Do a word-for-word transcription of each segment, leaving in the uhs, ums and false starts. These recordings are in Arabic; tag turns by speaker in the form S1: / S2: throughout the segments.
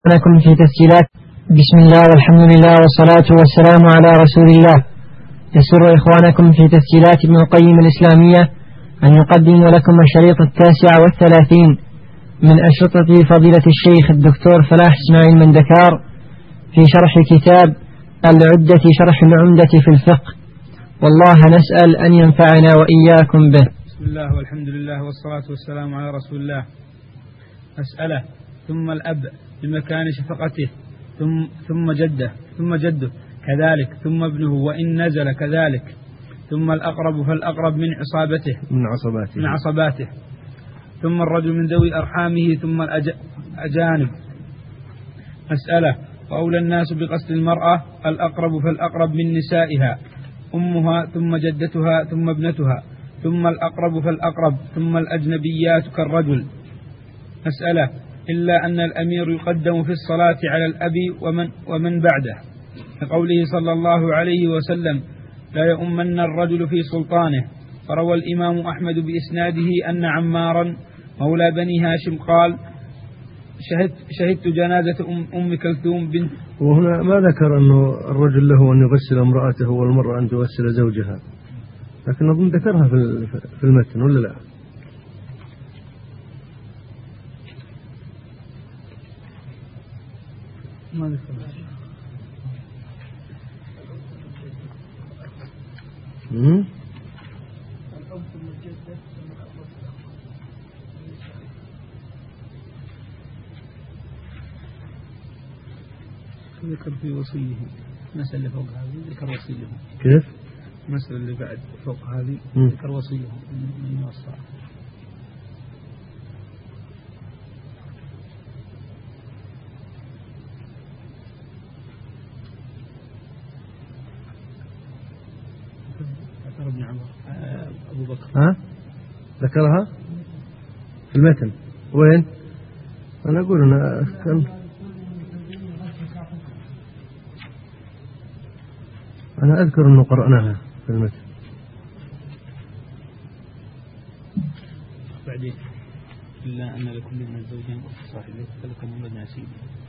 S1: لكم في تسجيلات. بسم الله والحمد لله والصلاة والسلام على رسول الله. يسر إخوانكم في تسجيلات ابن القيم الإسلامية أن يقدم لكم الشريط التاسع والثلاثين من أشرطة فضيلة الشيخ الدكتور فلاح إسماعيل مندكار في شرح كتاب العدة شرح العمدة في الفقه، والله نسأل أن ينفعنا وإياكم به.
S2: بسم الله والحمد لله والصلاة والسلام على رسول الله. مسألة: ثم الأب بمكان شفقته، ثم ثم جده ثم جده كذلك، ثم ابنه وإن نزل كذلك، ثم الأقرب فالأقرب من عصابته
S3: من عصباته
S2: من عصباته ثم الرجل من ذوي أرحامه، ثم الأجانب. مسألة: وأولى الناس بقصد المرأة الأقرب فالأقرب من نسائها، أمها ثم جدتها ثم ابنتها، ثم الأقرب فالأقرب، ثم الأجنبيات كالرجل. مسألة: إلا أن الأمير يقدم في الصلاة على الأب ومن, ومن بعده، لقوله صلى الله عليه وسلم: لا يؤمن الرجل في سلطانه. فروى الإمام أحمد بإسناده أن عمارا مولى بني هاشم قال: شهدت, شهدت جنازة أم, أم كلثوم بنت.
S3: وهنا ما ذكر أنه الرجل له أن يغسل امرأته والمرأة أن تغسل زوجها، لكن أظن ذكرها في المتن ولا لا؟
S2: ما ذكر.
S3: امم
S2: ذكر في وصيه المسألة اللي فوق هذه، ذكر وصيه.
S3: كيف؟
S2: المسألة اللي بعد فوق هذه ذكر وصيه من يوصى. ابن عمر أبو بكر.
S3: ها؟ ذكرها في المتن وين؟ أنا أقول أنا كان أنا أذكر أنه قرأناها في المتن.
S2: بعدين: إلا أن لكل من الزوجين صاحبه فلكم من ناسين.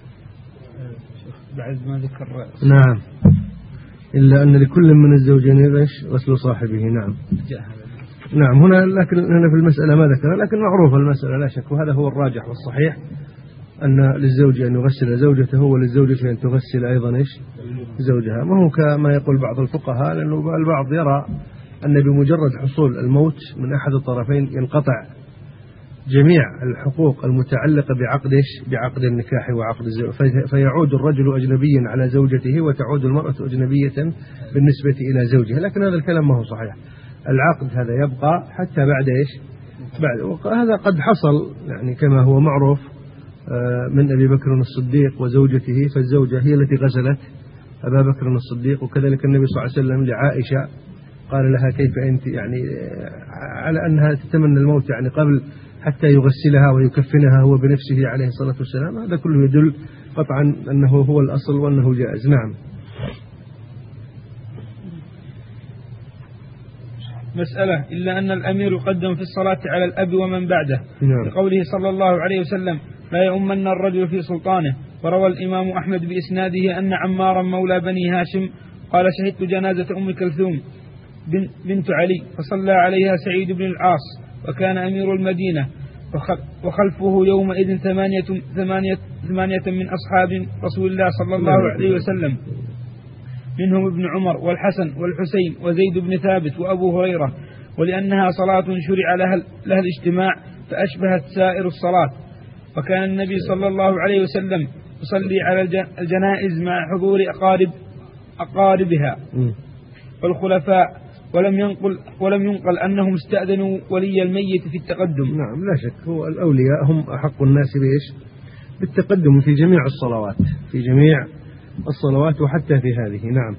S2: بعد ما ذكر.
S3: نعم، إلا أن لكل من الزوجين ايش غسل صاحبه. نعم نعم هنا، لكن هنا في المسألة ما ذكر، لكن معروفة المسألة لا شك، وهذا هو الراجح والصحيح، أن للزوج أن يغسل زوجته وللزوجة أن تغسل أيضا ايش زوجها. ما هو كما يقول بعض الفقهاء، لأنه البعض يرى أن بمجرد حصول الموت من أحد الطرفين ينقطع جميع الحقوق المتعلقة بعقد ايش بعقد النكاح وعقد الزواج، فيعود الرجل أجنبيا على زوجته وتعود المرأة أجنبية بالنسبة إلى زوجها، لكن هذا الكلام ما هو صحيح. العقد هذا يبقى حتى بعد ايش بعد، وهذا قد حصل يعني كما هو معروف من أبي بكر الصديق وزوجته، فالزوجة هي التي غسلت أبا بكر الصديق، وكذلك النبي صلى الله عليه وسلم لعائشة قال لها: كيف أنت، يعني على أنها تتمنى الموت يعني قبل حتى يغسلها ويكفنها هو بنفسه عليه الصلاة والسلام. هذا كله يدل قطعا أنه هو الأصل وأنه جائز. نعم.
S2: مسألة: إلا أن الأمير يقدم في الصلاة على الأب ومن بعده،
S3: نعم.
S2: لقوله صلى الله عليه وسلم: لا يؤمن الرجل في سلطانه. وروى الإمام أحمد بإسناده أن عمارا مولى بني هاشم قال: شهدت جنازة أم كلثوم بنت علي فصلى عليها سعيد بن العاص وكان أمير المدينة، وخلفه يومئذ ثمانية, ثمانية, ثمانية من أصحاب رسول الله صلى الله عليه وسلم، منهم ابن عمر والحسن والحسين وزيد بن ثابت وأبو هريرة، ولأنها صلاة شرع لها, لها الاجتماع فأشبهت سائر الصلاة. وكان النبي صلى الله عليه وسلم يصلي على الجنائز مع حضور أقارب أقاربها والخلفاء، ولم ينقل ولم ينقل أنهم استأذنوا ولي الميت في التقدم.
S3: نعم لا شك، هو الأولياء هم أحق الناس بإيش بالتقدم في جميع الصلوات في جميع الصلوات وحتى في هذه. نعم.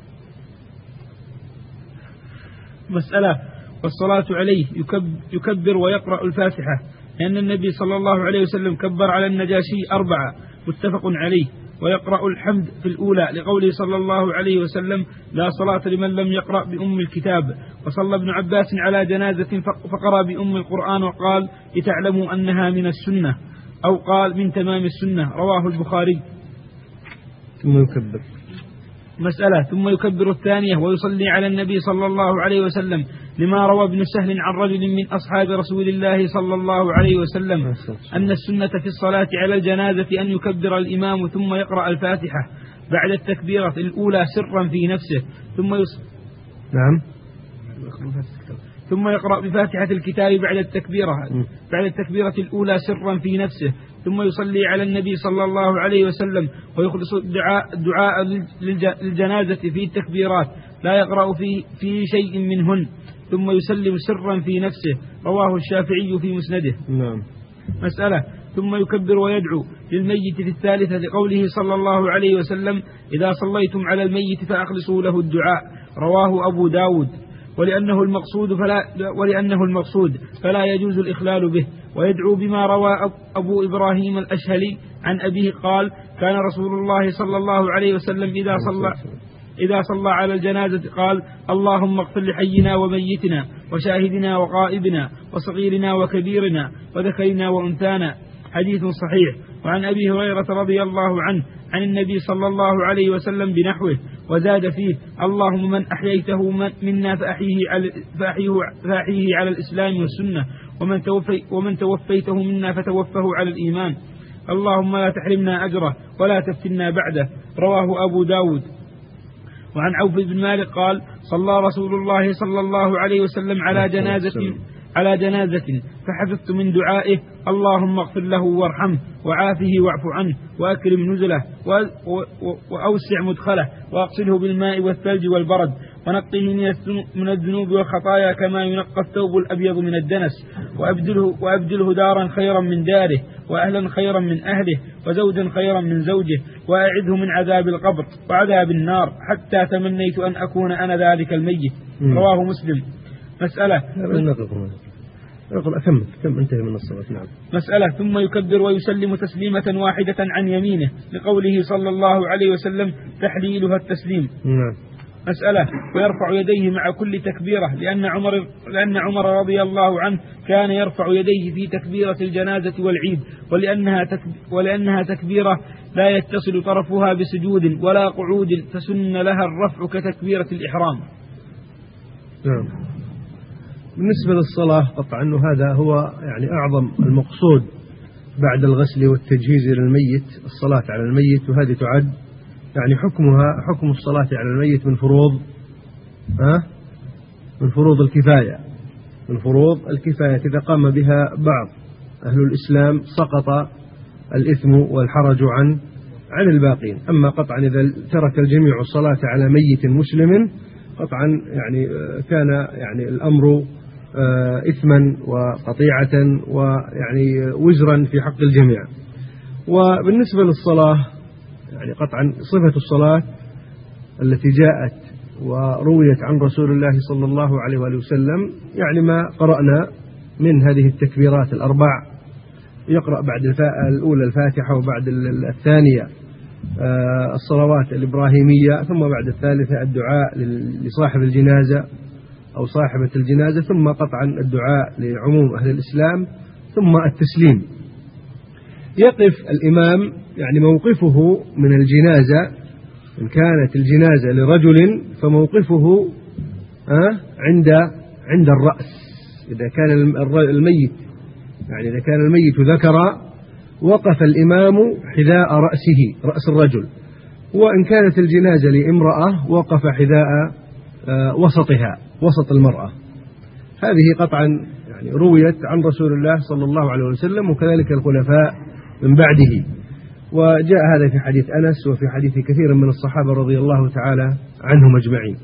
S2: مسألة: والصلاة عليه يكبر ويقرأ الفاتحة، لأن النبي صلى الله عليه وسلم كبر على النجاشي أربعة، متفق عليه، ويقرأ الحمد في الأولى، لقوله صلى الله عليه وسلم: لا صلاة لمن لم يقرأ بأم الكتاب. وصلى ابن عباس على جنازة فقرأ بأم القرآن وقال: لتعلموا أنها من السنة. أو قال من تمام السنة. رواه البخاري.
S3: ثم يكبر.
S2: مسألة ثم يكبر الثانية ويصلي على النبي صلى الله عليه وسلم، لما روى ابن سهل عن رجل من أصحاب رسول الله صلى الله عليه وسلم أن السنة في الصلاة على الجنازة أن يكبر الإمام ثم يقرأ الفاتحة بعد التكبيرة الأولى سرا في نفسه، ثم يص...
S3: نعم
S2: ثم يقرأ بفاتحة الكتاب بعد التكبيرة بعد التكبيرة الأولى سرا في نفسه، ثم يصلي على النبي صلى الله عليه وسلم ويخلص الدعاء, الدعاء للجنازة في التكبيرات لا يقرأ في, في شيء منهن، ثم يسلم سرا في نفسه. رواه الشافعي في مسنده.
S3: نعم.
S2: مسألة ثم يكبر ويدعو للميت في الثالثة لقوله صلى الله عليه وسلم إذا صليتم على الميت فأخلصوا له الدعاء. رواه أبو داود. ولأنه المقصود فلا, ولأنه المقصود فلا يجوز الإخلال به. ويدعو بما روى أبو إبراهيم الأشهلي عن أبيه قال كان رسول الله صلى الله عليه وسلم إذا صلى إذا صلى على الجنازة قال اللهم اغفر لحينا وميتنا وشاهدنا وغائبنا وصغيرنا وكبيرنا وذكرنا وأنثانا. حديث صحيح. وعن أبي هريرة رضي الله عنه عن النبي صلى الله عليه وسلم بنحوه، وزاد فيه اللهم من أحييته منا فأحيه على, فأحيه, فأحيه على الإسلام والسنة، ومن, توفي ومن توفيته منا فتوفه على الإيمان، اللهم لا تحرمنا أجره ولا تفتنا بعده. رواه أبو داود. وعن عوف بن مالك قال صلى رسول الله صلى الله عليه وسلم على جنازة على جنازة فحفظت من دعائه اللهم اغفر له وارحمه وعافه واعف عنه وأكرم نزله وأوسع مدخله وأغسله بالماء والثلج والبرد ونقه من الذنوب والخطايا كما ينقى الثوب الأبيض من الدنس، وأبدله, وأبدله دارا خيرا من داره وأهلا خيرا من أهله وزوجا خيرا من زوجه، وأعذه من عذاب القبر وعذاب النار حتى تمنيت أن أكون أنا ذلك الميت. رواه مسلم. مسألة
S3: أقول أكمل كم انتهي من الصلاة. نعم.
S2: مسألة ثم يكبر ويسلم تسليمة واحدة عن يمينه لقوله صلى الله عليه وسلم تحليلها التسليم.
S3: نعم.
S2: مسألة ويرفع يديه مع كل تكبيرة لأن عمر, لأن عمر رضي الله عنه كان يرفع يديه في تكبيرة الجنازة والعيد، ولأنها, تكب ولأنها تكبيرة لا يتصل طرفها بسجود ولا قعود فسن لها الرفع كتكبيرة الإحرام.
S3: نعم. بالنسبة للصلاة قطعا هذا هو يعني أعظم المقصود بعد الغسل والتجهيز للميت الصلاة على الميت، وهذه تعد يعني حكمها حكم الصلاة على الميت من فروض ها من فروض الكفاية من فروض الكفاية إذا قام بها بعض أهل الإسلام سقط الإثم والحرج عن عن الباقين. أما قطعا إذا ترك الجميع الصلاة على ميت مسلم قطعا يعني كان يعني الأمر إثما وقطيعة ويعني وزرا في حق الجميع. وبالنسبة للصلاة يعني قطعا صفة الصلاة التي جاءت ورويت عن رسول الله صلى الله عليه وآله وسلم يعني ما قرأنا من هذه التكبيرات الأربع، يقرأ بعد الأولى الفاتحة وبعد الثانية الصلوات الإبراهيمية، ثم بعد الثالثة الدعاء لصاحب الجنازة أو صاحبة الجنازة، ثم قطعا الدعاء لعموم أهل الإسلام، ثم التسليم. يقف الإمام يعني موقفه من الجنازة إن كانت الجنازة لرجل فموقفه عند عند الرأس، إذا كان الميت يعني إذا كان الميت ذكر وقف الإمام حذاء رأسه رأس الرجل، وإن كانت الجنازة لامرأة وقف حذاء وسطها وسط المرأة. هذه قطعا يعني رويت عن رسول الله صلى الله عليه وسلم وكذلك الخلفاء من بعده، وجاء هذا في حديث أنس وفي حديث كثير من الصحابة رضي الله تعالى عنهم أجمعين.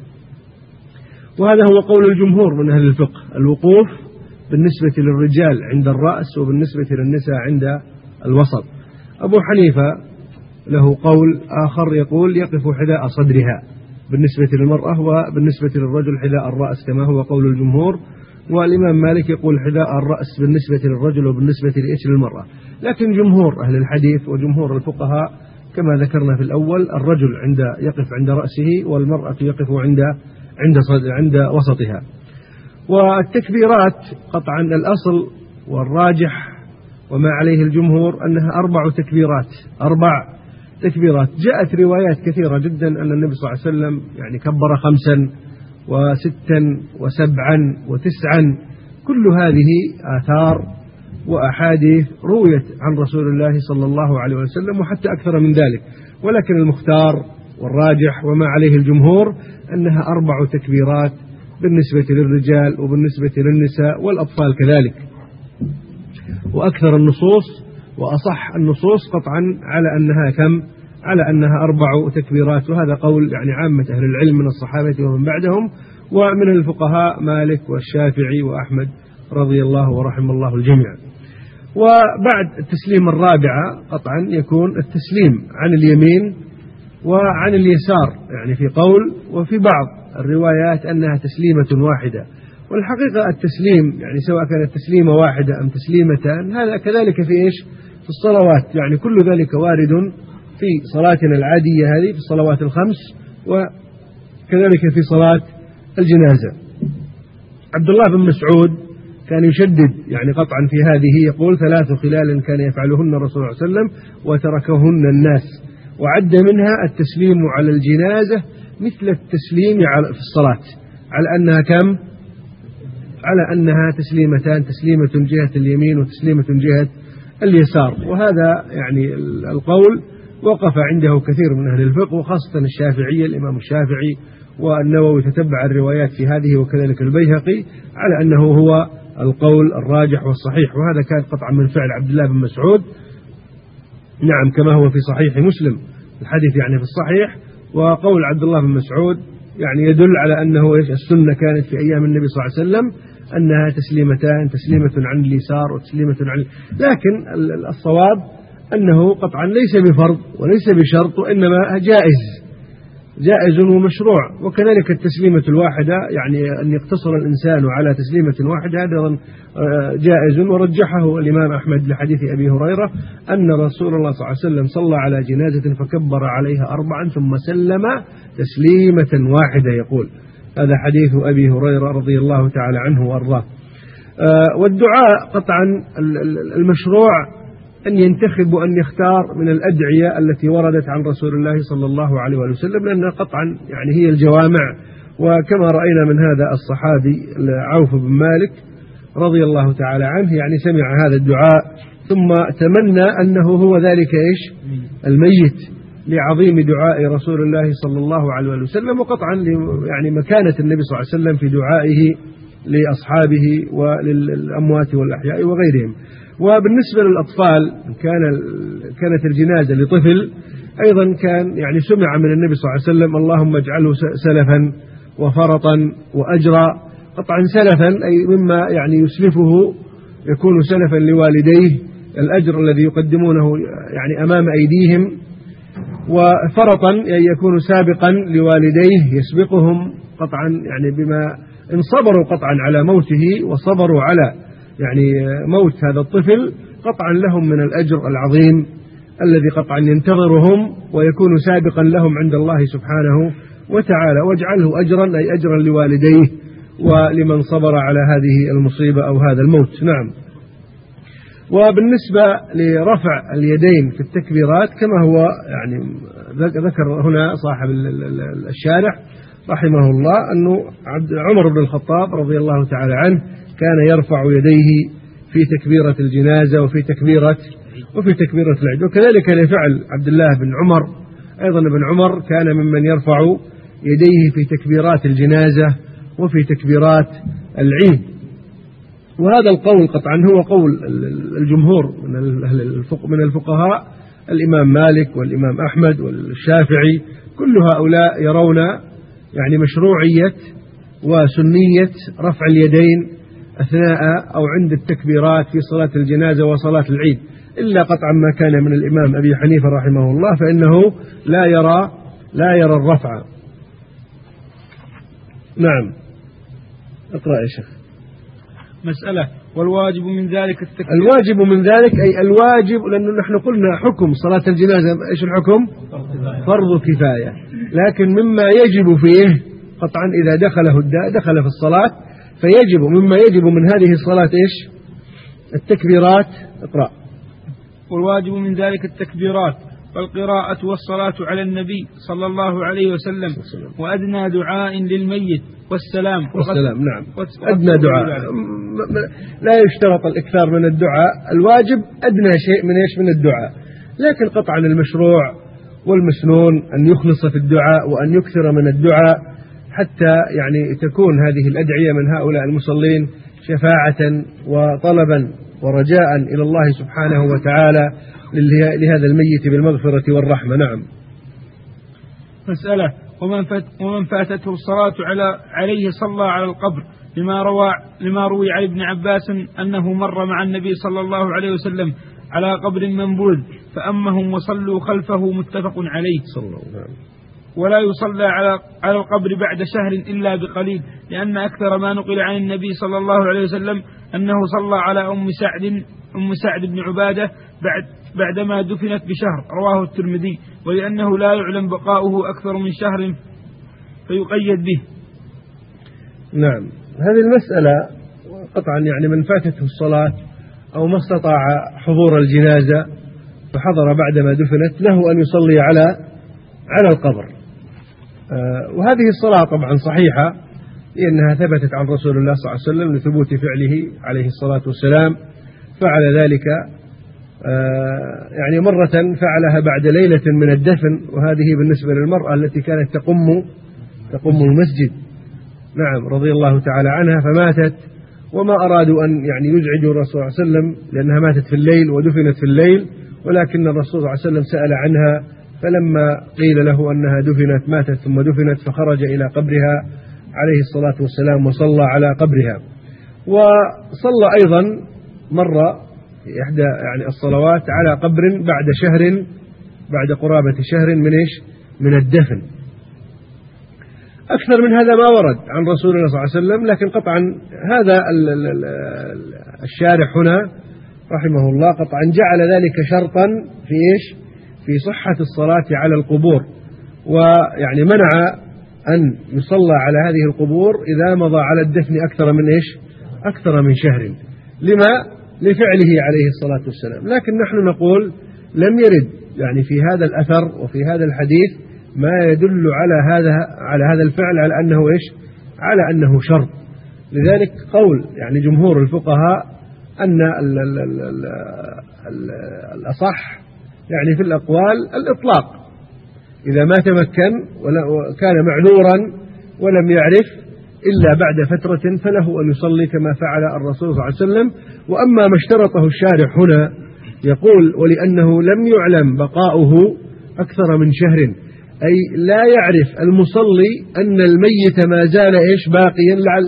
S3: وهذا هو قول الجمهور من أهل الفقه، الوقوف بالنسبة للرجال عند الرأس وبالنسبة للنساء عند الوسط. أبو حنيفة له قول آخر يقول يقف حذاء صدرها بالنسبة للمرأة، وبالنسبة للرجل حذاء الرأس كما هو قول الجمهور. والإمام مالك يقول حذاء الرأس بالنسبة للرجل وبالنسبة لإيش للمرأة. لكن جمهور أهل الحديث وجمهور الفقهاء كما ذكرنا في الأول الرجل عند يقف عند رأسه والمرأة يقف عند عند عند وسطها. والتكبيرات قطعا الأصل والراجح وما عليه الجمهور أنها أربع تكبيرات أربع تكبيرات. جاءت روايات كثيرة جدا أن النبي صلى الله عليه وسلم يعني كبر خمسا وستا وسبعا وتسعا. كل هذه آثار وأحاديث رويت عن رسول الله صلى الله عليه وسلم وحتى أكثر من ذلك، ولكن المختار والراجح وما عليه الجمهور أنها أربع تكبيرات بالنسبة للرجال وبالنسبة للنساء والأطفال كذلك. وأكثر النصوص وأصح النصوص قطعا على أنها كم؟ على أنها أربع تكبيرات، وهذا قول يعني عامة أهل العلم من الصحابة ومن بعدهم، ومن الفقهاء مالك والشافعي وأحمد رضي الله ورحم الله الجميع. وبعد التسليم الرابعة قطعا يكون التسليم عن اليمين وعن اليسار، يعني في قول وفي بعض الروايات أنها تسليمة واحدة. والحقيقة التسليم يعني سواء كانت تسليمة واحدة أم تسليمتان هذا كذلك في إيش؟ في الصلوات، يعني كل ذلك وارد في صلاتنا العادية هذه في الصلوات الخمس وكذلك في صلاة الجنازة. عبد الله بن مسعود كان يشدد يعني قطعا في هذه، يقول ثلاث خلال كان يفعلهن الرسول صلى الله عليه وسلم وتركهن الناس، وعد منها التسليم على الجنازة مثل التسليم في الصلاة، على أنها كم؟ على أنها تسليمتان، تسليمة جهة اليمين وتسليمة جهة اليسار. وهذا يعني القول وقف عنده كثير من أهل الفقه وخاصة الشافعية، الإمام الشافعي والنووي تتبع الروايات في هذه وكذلك البيهقي على أنه هو القول الراجح والصحيح. وهذا كان قطعا من فعل عبد الله بن مسعود، نعم كما هو في صحيح مسلم الحديث يعني في الصحيح. وقول عبد الله بن مسعود يعني يدل على أنه إيش؟ السنة كانت في أيام النبي صلى الله عليه وسلم أنها تسليمتان، تسليمة عن اليسار وتسليمة عن، لكن الصواب أنه قطعا ليس بفرض وليس بشرط، وإنما جائز جائز ومشروع. وكذلك التسليمة الواحدة يعني أن يقتصر الإنسان على تسليمة واحدة هذا جائز، ورجحه الإمام أحمد لحديث أبي هريرة أن رسول الله صلى الله عليه وسلم صلى على جنازة فكبر عليها أربعا ثم سلم تسليمة واحدة، يقول هذا حديث أبي هريرة رضي الله تعالى عنه وأرضاه. والدعاء قطعا المشروع أن ينتخب وأن يختار من الأدعية التي وردت عن رسول الله صلى الله عليه وسلم، لأنها قطعا يعني هي الجوامع. وكما رأينا من هذا الصحابي عوف بن مالك رضي الله تعالى عنه يعني سمع هذا الدعاء ثم تمنى أنه هو ذلك إيش؟ الميت، لعظيم دعاء رسول الله صلى الله عليه وسلم، وقطعا يعني مكانة النبي صلى الله عليه وسلم في دعائه لأصحابه وللأموات والأحياء وغيرهم. وبالنسبة للأطفال كان كانت الجنازة لطفل أيضا كان يعني سمع من النبي صلى الله عليه وسلم اللهم اجعله سلفا وفرطا وأجرا. طبعا سلفا أي مما يعني يسلفه يكون سلفا لوالديه، الأجر الذي يقدمونه يعني أمام أيديهم، وفرطا أي يكون سابقا لوالديه يسبقهم قطعا يعني بما إن صبروا قطعا على موته وصبروا على يعني موت هذا الطفل قطعا لهم من الأجر العظيم الذي قطعا ينتظرهم ويكون سابقا لهم عند الله سبحانه وتعالى. واجعله أجرا أي أجرا لوالديه ولمن صبر على هذه المصيبة أو هذا الموت. نعم. وبالنسبة لرفع اليدين في التكبيرات كما هو يعني ذكر هنا صاحب الشارح رحمه الله أنه عمر بن الخطاب رضي الله تعالى عنه كان يرفع يديه في تكبيرة الجنازة وفي تكبيرة وفي تكبيرة العيد، وكذلك لفعل عبد الله بن عمر أيضا. ابن عمر كان ممن يرفع يديه في تكبيرات الجنازة وفي تكبيرات العيد. وهذا القول قطعا هو قول الجمهور من الفقهاء، الإمام مالك والإمام أحمد والشافعي، كل هؤلاء يرون يعني مشروعية وسنية رفع اليدين أثناء أو عند التكبيرات في صلاة الجنازة وصلاة العيد، إلا قطعا ما كان من الإمام أبي حنيفة رحمه الله فإنه لا يرى لا يرى الرفع. نعم. اقرأ يا شيخ.
S2: مسألة والواجب من ذلك التكبير.
S3: الواجب من ذلك أي الواجب، لأنه نحن قلنا حكم صلاة الجنازة إيش الحكم؟ فرض كفاية، لكن مما يجب فيه قطعا إذا دخله الداء دخل في الصلاة، فيجب مما يجب من هذه الصلاة إيش؟ التكبيرات. اقرأ.
S2: والواجب من ذلك التكبيرات والقراءة والصلاة على النبي صلى الله عليه وسلم، وأدنى دعاء للميت والسلام
S3: والسلام نعم أدنى دعاء، لا يشترط الإكثار من الدعاء، الواجب أدنى شيء من إيش من الدعاء، لكن قطعا المشروع والمسنون أن يخلص في الدعاء وأن يكثر من الدعاء حتى يعني تكون هذه الأدعية من هؤلاء المصلين شفاعة وطلبا ورجاء إلى الله سبحانه وتعالى لهذا الميت بالمغفرة والرحمة. نعم.
S2: مسألة: ومن, فات ومن فاتته الصلاة على عليه صلى على القبر، لما روى لما روي عن ابن عباس أنه مر مع النبي صلى الله عليه وسلم على قبر منبوذ فأمهم وصلوا خلفه، متفق عليه. صلى الله عليه وسلم. ولا يصلى على على القبر بعد شهر إلا بقليل، لأن أكثر ما نقل عن النبي صلى الله عليه وسلم أنه صلى على أم سعد أم سعد بن عبادة بعد بعدما دفنت بشهر، رواه الترمذي، ولأنه لا يعلم بقاؤه أكثر من شهر فيقيد به.
S3: نعم. هذه المسألة قطعا يعني من فاتته الصلاة أو ما استطاع حضور الجنازة فحضر بعدما دفنت له أن يصلي على على القبر، آه وهذه الصلاة طبعا صحيحة لأنها ثبتت عن رسول الله صلى الله عليه وسلم لثبوت فعله عليه الصلاة والسلام، فعل ذلك آه يعني مرة فعلها بعد ليلة من الدفن، وهذه بالنسبة للمرأة التي كانت تقم تقم المسجد، نعم رضي الله تعالى عنها، فماتت وما أرادوا أن يعني يزعجوا الرسول صلى الله عليه وسلم لأنها ماتت في الليل ودفنت في الليل، ولكن الرسول صلى الله عليه وسلم سأل عنها، فلما قيل له أنها دفنت ماتت ثم دفنت فخرج إلى قبرها عليه الصلاة والسلام وصلى على قبرها. وصلى أيضا مرة إحدى يعني الصلوات على قبر بعد شهر بعد قرابة شهر من إيش من الدفن. أكثر من هذا ما ورد عن رسول الله صلى الله عليه وسلم، لكن قطعا هذا الشارح هنا رحمه الله قطعا جعل ذلك شرطا في إيش في صحة الصلاة على القبور، ويعني منع أن يصلى على هذه القبور إذا مضى على الدفن أكثر من إيش أكثر من شهر، لما لفعله عليه الصلاة والسلام. لكن نحن نقول لم يرد يعني في هذا الأثر وفي هذا الحديث ما يدل على هذا على هذا الفعل على أنه إيش على أنه شرط. لذلك قول يعني جمهور الفقهاء أن ال ال ال ال ال الأصح يعني في الأقوال الإطلاق، إذا ما تمكن وكان معذورا ولم يعرف إلا بعد فترة فله أن يصلي كما فعل الرسول صلى الله عليه وسلم. وأما ما اشترطه الشارح هنا يقول ولأنه لم يعلم بقاؤه أكثر من شهر، أي لا يعرف المصلي أن الميت ما زال إيش باقيا، لعل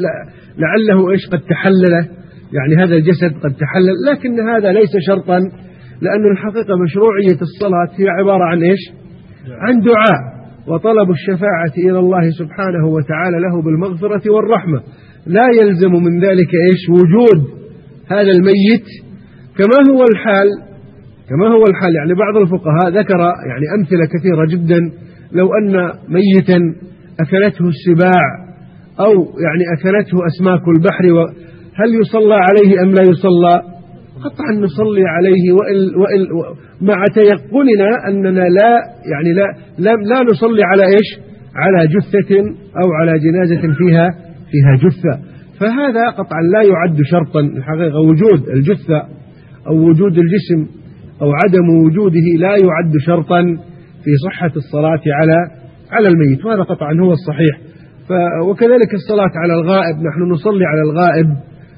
S3: لعله إيش قد تحلل يعني هذا الجسد قد تحلل، لكن هذا ليس شرطا، لأن الحقيقة مشروعية الصلاة هي عبارة عن إيش عن دعاء وطلب الشفاعة إلى الله سبحانه وتعالى له بالمغفرة والرحمة، لا يلزم من ذلك إيش وجود هذا الميت كما هو الحال كما هو الحال يعني بعض الفقهاء ذكر يعني أمثلة كثيرة جدا، لو أن ميتا أكلته السباع أو يعني أكلته أسماك البحر، هل يصلى عليه أم لا يصلى؟ قطعا نصلي عليه، وإل وإل مع تيقننا أننا لا يعني لا لا, لا نصلي على إيش على جثة أو على جنازة فيها فيها جثة، فهذا قطعا لا يعد شرطا. الحقيقة وجود الجثة أو وجود الجسم أو عدم وجوده لا يعد شرطا في صحة الصلاة على على الميت، وهذا قطعا هو الصحيح. وكذلك الصلاة على الغائب، نحن نصلي على الغائب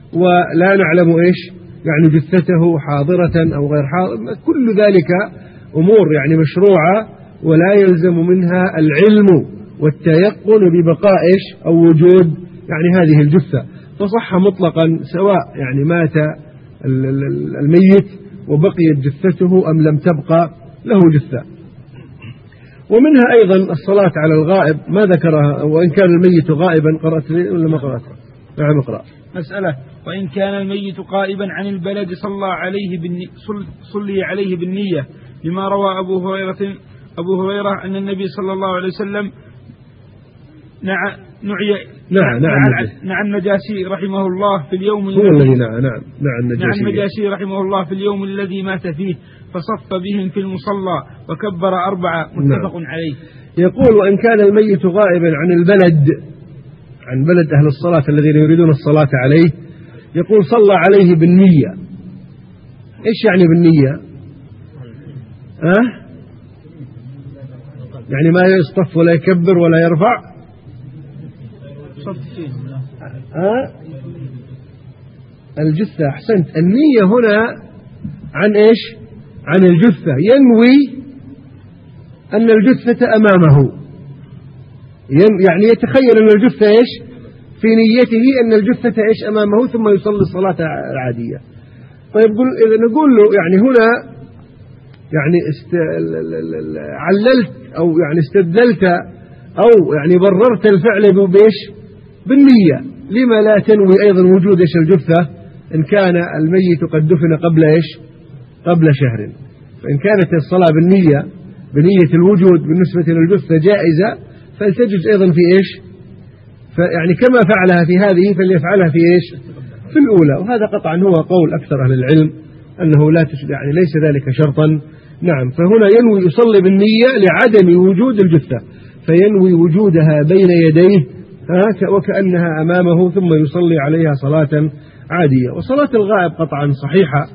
S3: ولا نعلم إيش يعني جثته حاضرة أو غير حاضرة، كل ذلك أمور يعني مشروعة ولا يلزم منها العلم والتيقن ببقاء إيش أو وجود يعني هذه الجثة، فصح مطلقا سواء يعني مات الميت وبقيت جثته أم لم تبقى له جثة. ومنها أيضا الصلاة على الغائب ما ذكرها، وإن كان الميت غائبا قرأت لي ولا ما قرأت؟ نعم اقرأ.
S2: مسألة: وإن كان الميت غائبا عن البلد صلى عليه بالنية صلي عليه بالنية، لما روى أبو هريرة أبو هريرة أن النبي صلى الله عليه وسلم نعى نعي
S3: نعم نعم
S2: نعم النجاشي رحمه الله في اليوم
S3: هو الذي نعم نعم نعم
S2: النجاشي رحمه الله في اليوم الذي مات فيه، فصف بهم في المصلى وكبر أربعة متفق
S3: نعم.
S2: عليه.
S3: يقول وإن كان الميت غائبا عن البلد عن بلد أهل الصلاة الذين يريدون الصلاة عليه، يقول صلى عليه بالنية. إيش يعني بالنية؟ أه؟ يعني ما يصطف ولا يكبر ولا يرفع؟ أه؟ الجثة، أحسنت. النية هنا عن إيش؟ عن الجثة، ينوي أن الجثة أمامه، يعني يتخيل أن الجثة إيش في نيته، أن الجثة إيش أمامه، ثم يصلي الصلاة العادية. طيب إذا نقول له يعني هنا يعني است... عللت أو يعني استدللت أو يعني بررت الفعل بإيش؟ بالنية، لما لا تنوي أيضا وجود إيش الجثة إن كان الميت قد دفن قبل إيش؟ قبل شهر. فإن كانت الصلاة بالنية بنية الوجود بالنسبة للجثة جائزة، فلتجوز أيضا في إيش؟ فيعني كما فعلها في هذه فليفعلها في إيش؟ في الأولى. وهذا قطعا هو قول أكثر أهل العلم أنه لا تشرع، يعني ليس ذلك شرطا. نعم. فهنا ينوي يصلي بالنية لعدم وجود الجثة، فينوي وجودها بين يديه وكأنها أمامه، ثم يصلي عليها صلاة عادية. وصلاة الغائب قطعا صحيحة.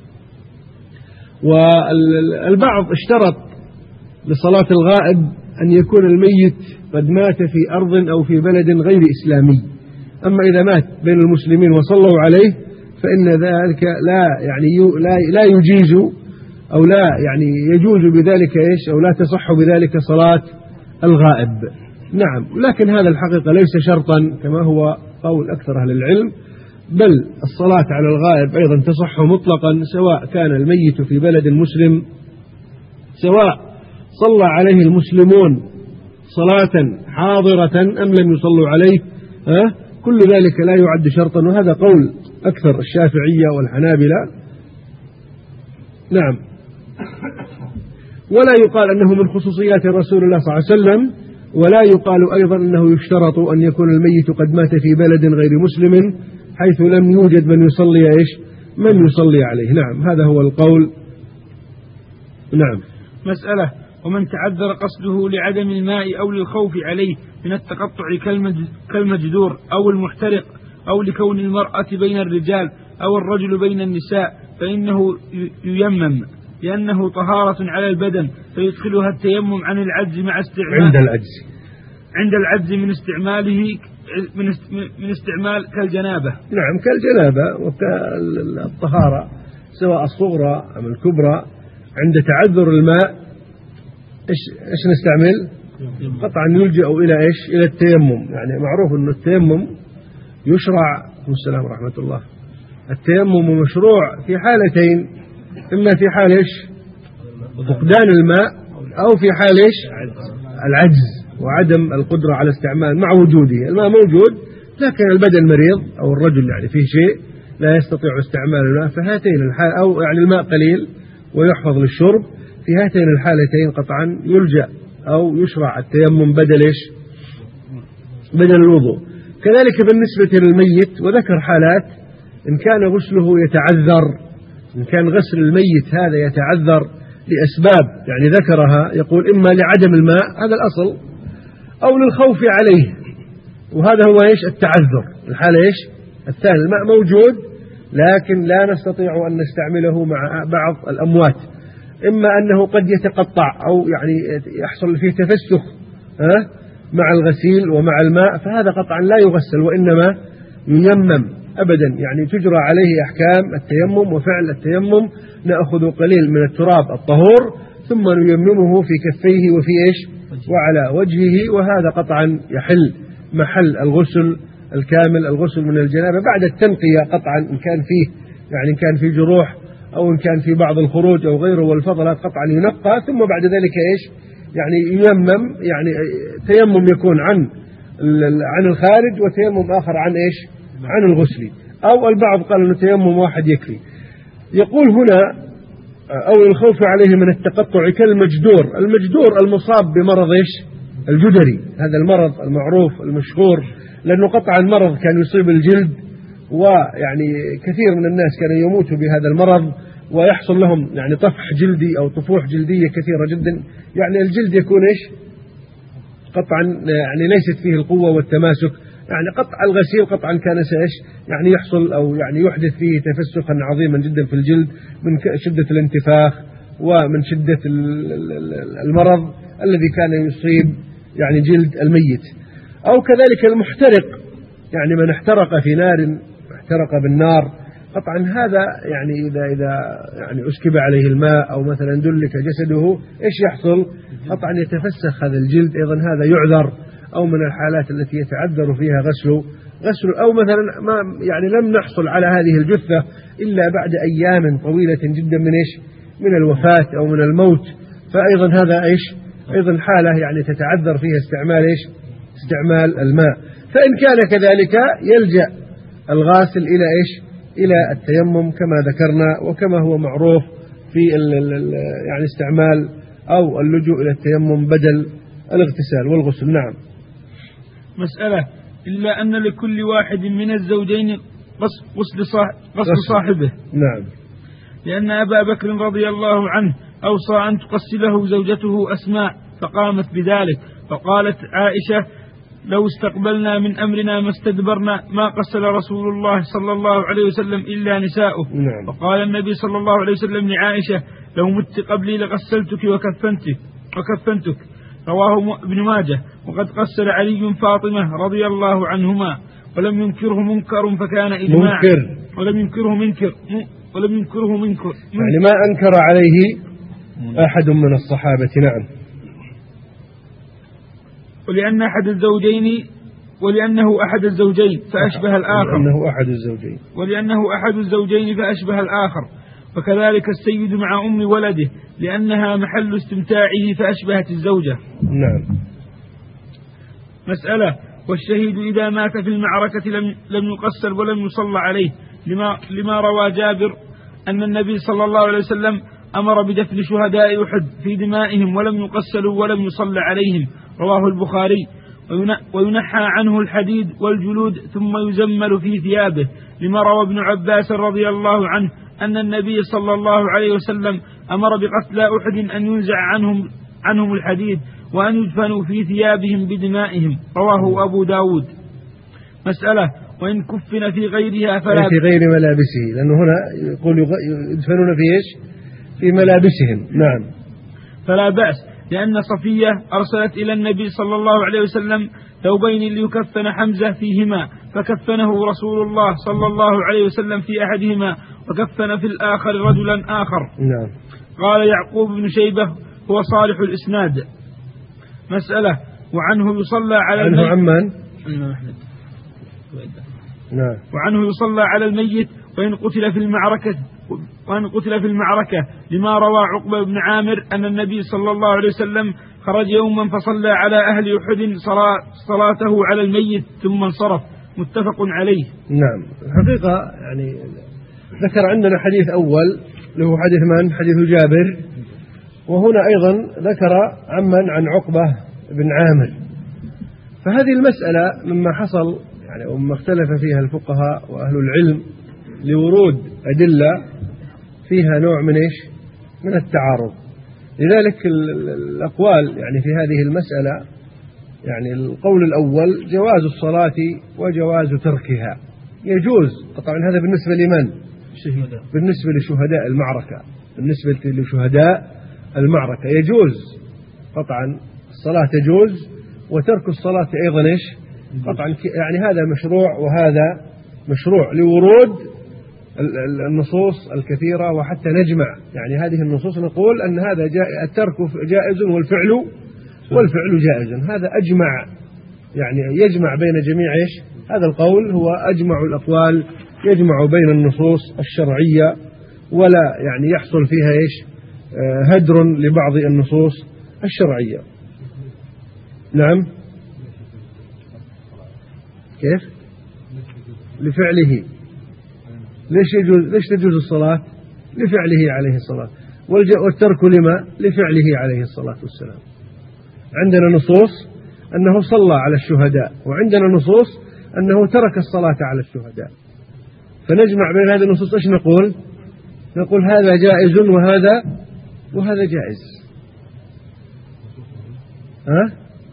S3: والبعض اشترط لصلاة الغائب أن يكون الميت قد مات في أرض أو في بلد غير إسلامي. أما إذا مات بين المسلمين وصلوا عليه فإن ذلك لا يعني لا لا يجيز أو لا يعني يجوز بذلك إيش أو لا تصح بذلك صلاة الغائب. نعم. لكن هذا الحقيقة ليس شرطا كما هو قول أكثر أهل العلم، بل الصلاة على الغائب أيضا تصح مطلقا، سواء كان الميت في بلد مسلم، سواء صلى عليه المسلمون صلاة حاضرة أم لم يصلوا عليه، أه؟ كل ذلك لا يعد شرطا. وهذا قول أكثر الشافعية والحنابلة. نعم. ولا يقال أنه من خصوصيات رسول الله صلى الله عليه وسلم، ولا يقال أيضا أنه يشترط أن يكون الميت قد مات في بلد غير مسلم حيث لم يوجد من يصلي إيش من يصلي عليه. نعم. هذا هو القول. نعم.
S2: مسألة: ومن تعذر قصده لعدم الماء أو للخوف عليه من التقطع كالمجدور أو المحترق، أو لكون المرأة بين الرجال أو الرجل بين النساء، فإنه ييمم، لأنه طهارة على البدن، فيدخلها التيمم عن العجز مع استعمال
S3: عند العجز
S2: عند العجز من استعماله من استعمال كالجنابة.
S3: نعم، كالجنابة وكالطهارة سواء الصغرى أم الكبرى. عند تعذر الماء إيش إيش نستعمل؟ قطعا يلجأ إلى إيش؟ إلى التيمم. يعني معروف أن التيمم يشرع. السلام ورحمة الله. التيمم مشروع في حالتين: إما في حال إيش؟ فقدان الماء، أو في حال إيش؟ العجز وعدم القدرة على استعمال مع وجوده. الماء موجود لكن البدن مريض أو الرجل يعني فيه شيء لا يستطيع استعمال الماء، فهاتين الحال، أو يعني الماء قليل ويحفظ للشرب، في هاتين الحالتين قطعا يلجأ أو يشرع التيمم بدل إيش؟ بدل الوضوء. كذلك بالنسبة للميت، وذكر حالات إن كان غسله يتعذر، إن كان غسل الميت هذا يتعذر لأسباب يعني ذكرها، يقول إما لعدم الماء، هذا الأصل، أو للخوف عليه، وهذا هو إيش؟ التعذر. الحالة إيش؟ الثاني، الماء موجود لكن لا نستطيع أن نستعمله مع بعض الأموات، إما أنه قد يتقطع أو يعني يحصل فيه تفسخ ها مع الغسيل ومع الماء، فهذا قطعا لا يغسل وإنما ييمم أبدا، يعني تجرى عليه أحكام التيمم وفعل التيمم. نأخذ قليل من التراب الطهور ثم نيممه في كفيه وفي إيش؟ وعلى وجهه، وهذا قطعا يحل محل الغسل الكامل، الغسل من الجنابة بعد التنقية قطعا، إن كان فيه يعني إن كان فيه جروح أو إن كان في بعض الخروج أو غيره والفضلات قطعا ينقى، ثم بعد ذلك إيش؟ يعني ييمم، يعني تيمم يكون عن عن الخارج وتيمم آخر عن إيش؟ عن الغسل. أو البعض قال أنه تيمم واحد يكفي. يقول هنا أو الخوف عليه من التقطع كالمجدور. المجدور المصاب بمرض إيش؟ الجدري، هذا المرض المعروف المشهور، لأنه قطعا مرض كان يصيب الجلد، ويعني كثير من الناس كانوا يموتوا بهذا المرض ويحصل لهم يعني طفح جلدي أو طفوح جلدية كثيرة جدا، يعني الجلد يكون إيش قطعا يعني ليست فيه القوة والتماسك، يعني قطع الغسيل قطعا كان إيش يعني يحصل أو يعني يحدث فيه تفسخا عظيما جدا في الجلد من شدة الانتفاخ ومن شدة المرض الذي كان يصيب يعني جلد الميت. أو كذلك المحترق، يعني من احترق في نار احترق بالنار قطعا هذا يعني إذا إذا يعني أسكب عليه الماء أو مثلا دلك جسده إيش يحصل؟ قطعا يتفسخ هذا الجلد، أيضا هذا يعذر، أو من الحالات التي يتعذر فيها غسل غسل أو مثلا ما يعني لم نحصل على هذه الجثة إلا بعد أيام طويلة جدا من إيش من الوفاة أو من الموت، فأيضا هذا إيش أيضا حالة يعني تتعذر فيها استعمال إيش استعمال الماء. فإن كان كذلك يلجأ الغاسل إلى إيش إلى التيمم كما ذكرنا، وكما هو معروف في ال ال يعني استعمال أو اللجوء إلى التيمم بدل الاغتسال والغسل. نعم.
S2: مسألة: إلا أن لكل واحد من الزوجين غسل صاحبه.
S3: نعم.
S2: لأن أبا بكر رضي الله عنه أوصى أن تغسله زوجته أسماء فقامت بذلك، فقالت عائشة: لو استقبلنا من أمرنا ما استدبرنا ما غسل رسول الله صلى الله عليه وسلم إلا نساؤه.
S3: نعم.
S2: وقال النبي صلى الله عليه وسلم لعائشة: لو مت قبلي لغسلتك وكفنتك وكفنتك. رواه ابن ماجه. وقد غسل علي فاطمة رضي الله عنهما ولم ينكره منكر فكان إجماعا.
S3: منكر.
S2: ولم ينكره منكر ولم ينكره منكر
S3: يعني ما أنكر عليه أحد من الصحابة. نعم.
S2: ولأن أحد الزوجين ولأنه أحد الزوجين فأشبه الآخر
S3: ولأنه أحد الزوجين
S2: ولأنه أحد الزوجين فأشبه الآخر. وكذلك السيد مع أم ولده لأنها محل استمتاعه فأشبهت الزوجة.
S3: نعم.
S2: مسألة: والشهيد إذا مات في المعركة لم, لم يقسل ولم يصلى عليه، لما, لما روى جابر أن النبي صلى الله عليه وسلم أمر بدفن شهداء أحد في دمائهم ولم يقسلوا ولم يصلى عليهم. رواه البخاري. وينحى عنه الحديد والجلود ثم يزمل في ثيابه، لما روى ابن عباس رضي الله عنه أن النبي صلى الله عليه وسلم أمر بقتلى أحد أن ينزع عنهم, عنهم الحديد وأن يدفنوا في ثيابهم بدمائهم. رواه أبو داود. مسألة: وإن كفن في غيرها فلا
S3: في غير ملابسه، لأنه هنا يقول يدفنون في إيش في ملابسهم. نعم.
S2: فلا بأس، لأن صفية أرسلت إلى النبي صلى الله عليه وسلم ثوبين ليكفن حمزة فيهما، فكفنه رسول الله صلى الله عليه وسلم في أحدهما وكفن في الآخر رجلا آخر.
S3: نعم.
S2: قال يعقوب بن شيبة هو صالح الإسناد. مسألة: وعنه يصلى على
S3: عنه
S2: الميت
S3: عمان نعم.
S2: وعنه يصلى على الميت وإن قتل في المعركة وأن قتل في المعركة، لما روى عقبة بن عامر أن النبي صلى الله عليه وسلم خرج يوما فصلى على أهل أحد صلاته على الميت ثم انصرف. متفق عليه.
S3: نعم. الحقيقة يعني ذكر عندنا حديث أول له حديث من حديث جابر، وهنا أيضا ذكر عمن عن عقبة بن عامر. فهذه المسألة مما حصل يعني ومما اختلف فيها الفقهاء وأهل العلم لورود أدلة فيها نوع من إيش من التعارض. لذلك الأقوال يعني في هذه المسألة يعني القول الأول جواز الصلاة وجواز تركها، يجوز طبعا. هذا بالنسبة لمن؟ بالنسبة لشهداء المعركة. بالنسبة لشهداء المعركة يجوز قطعا الصلاة تجوز، وترك الصلاة أيضا إيش قطعا. يعني هذا مشروع وهذا مشروع لورود النصوص الكثيرة. وحتى نجمع يعني هذه النصوص نقول أن هذا الترك جائز والفعل والفعل جائز. هذا أجمع يعني يجمع بين جميع إيش هذا القول هو أجمع الأقوال، يجمع بين النصوص الشرعية ولا يعني يحصل فيها إيش هدر لبعض النصوص الشرعية. نعم. كيف لفعله؟ ليش يجوز ليش تجوز الصلاة؟ لفعله عليه الصلاة، والترك لما؟ لفعله عليه الصلاة والسلام. عندنا نصوص أنه صلى على الشهداء، وعندنا نصوص أنه ترك الصلاة على الشهداء. فنجمع بين هذه النصوص إيش نقول؟ نقول هذا جائز وهذا وهذا جائز. ها؟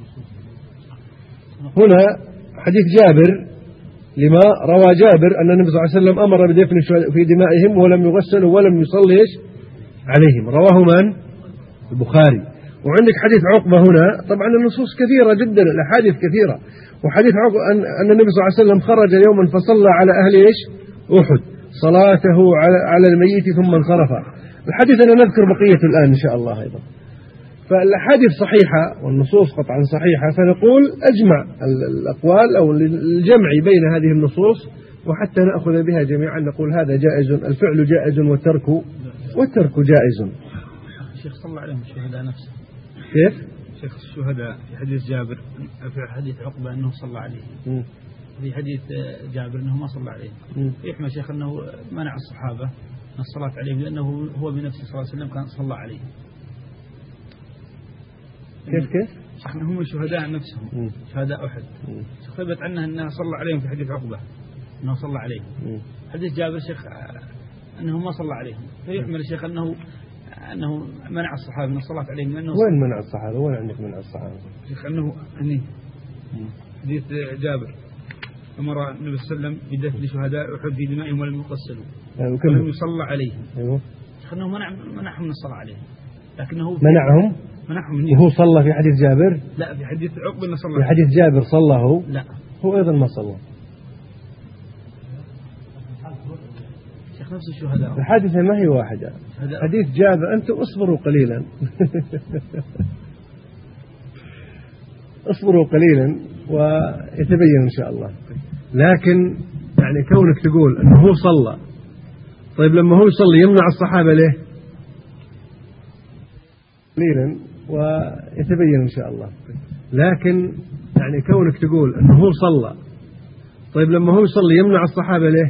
S3: هنا حديث جابر لما روى جابر أن النبي صلى الله عليه وسلم أمر بدفن في دمائهم ولم يغسلوا ولم يصلي عليهم، رواه من؟ البخاري. وعندك حديث عقبة هنا، طبعا النصوص كثيرة جدا، الأحاديث كثيرة. وحديث عقبة أن النبي صلى الله عليه وسلم خرج يوما فصلى على أهل إيش؟ أحد صلاته على الميت ثم انصرف. الحديث أنا نذكر بقية الآن إن شاء الله أيضا. فالأحاديث صحيحة والنصوص قطعا صحيحة، فنقول أجمع الأقوال أو الجمع بين هذه النصوص وحتى نأخذ بها جميعا نقول هذا جائز، الفعل جائز والترك والترك جائز.
S2: الشيخ صلى عليهم الشهداء نفسه.
S3: كيف؟
S2: شيخ الشهداء في حديث جابر، في حديث عقبة أنه صلى عليه، م. في حديث جابر أنه ما صلى عليه، يحمل شيخ أنه منع الصحابة من الصلاة عليهم لأنه هو بنفسه صلى الله عليه وسلم كان صلى عليه.
S3: كيف كيف؟
S2: شيخ هم الشهداء نفسهم، م. شهداء أحد، ثبت عنه أنه صلى عليهم في حديث عقبة أنه صلى عليهم. م. حديث جابر شيخ أنه ما صلى عليهم، فيحمل الشيخ أنه أنه منع الصحابة من الصلاة عليهم. لأنه
S3: وين منع الصحابة؟ وين عندك منع الصحابة؟
S2: شيخ أنه أني حديث جابر أمر النبي صلى الله عليه وسلم بدفن شهداء أحد في دمائهم ولم يغسلوا ولم يصلى عليهم.
S3: أيوه.
S2: شيخ أنه منع منعهم من الصلاة عليهم، لكنه
S3: منعهم
S2: منعهم
S3: وهو صلى في حديث جابر؟
S2: لا، في حديث عقبة أنه صلى.
S3: في حديث جابر صلى هو؟
S2: لا،
S3: هو أيضا ما صلى.
S2: نفس الشهداء.
S3: الحادثة ما هي واحدة. حديث جابر، أنتم اصبروا قليلا اصبروا قليلا ويتبين إن شاء الله. لكن يعني كونك تقول أنه هو صلى، طيب لما هو يصلي يمنع الصحابة ليه؟ قليلا ويتبين إن شاء الله. لكن يعني كونك تقول أنه هو صلى، طيب لما هو يصلي يمنع الصحابة ليه؟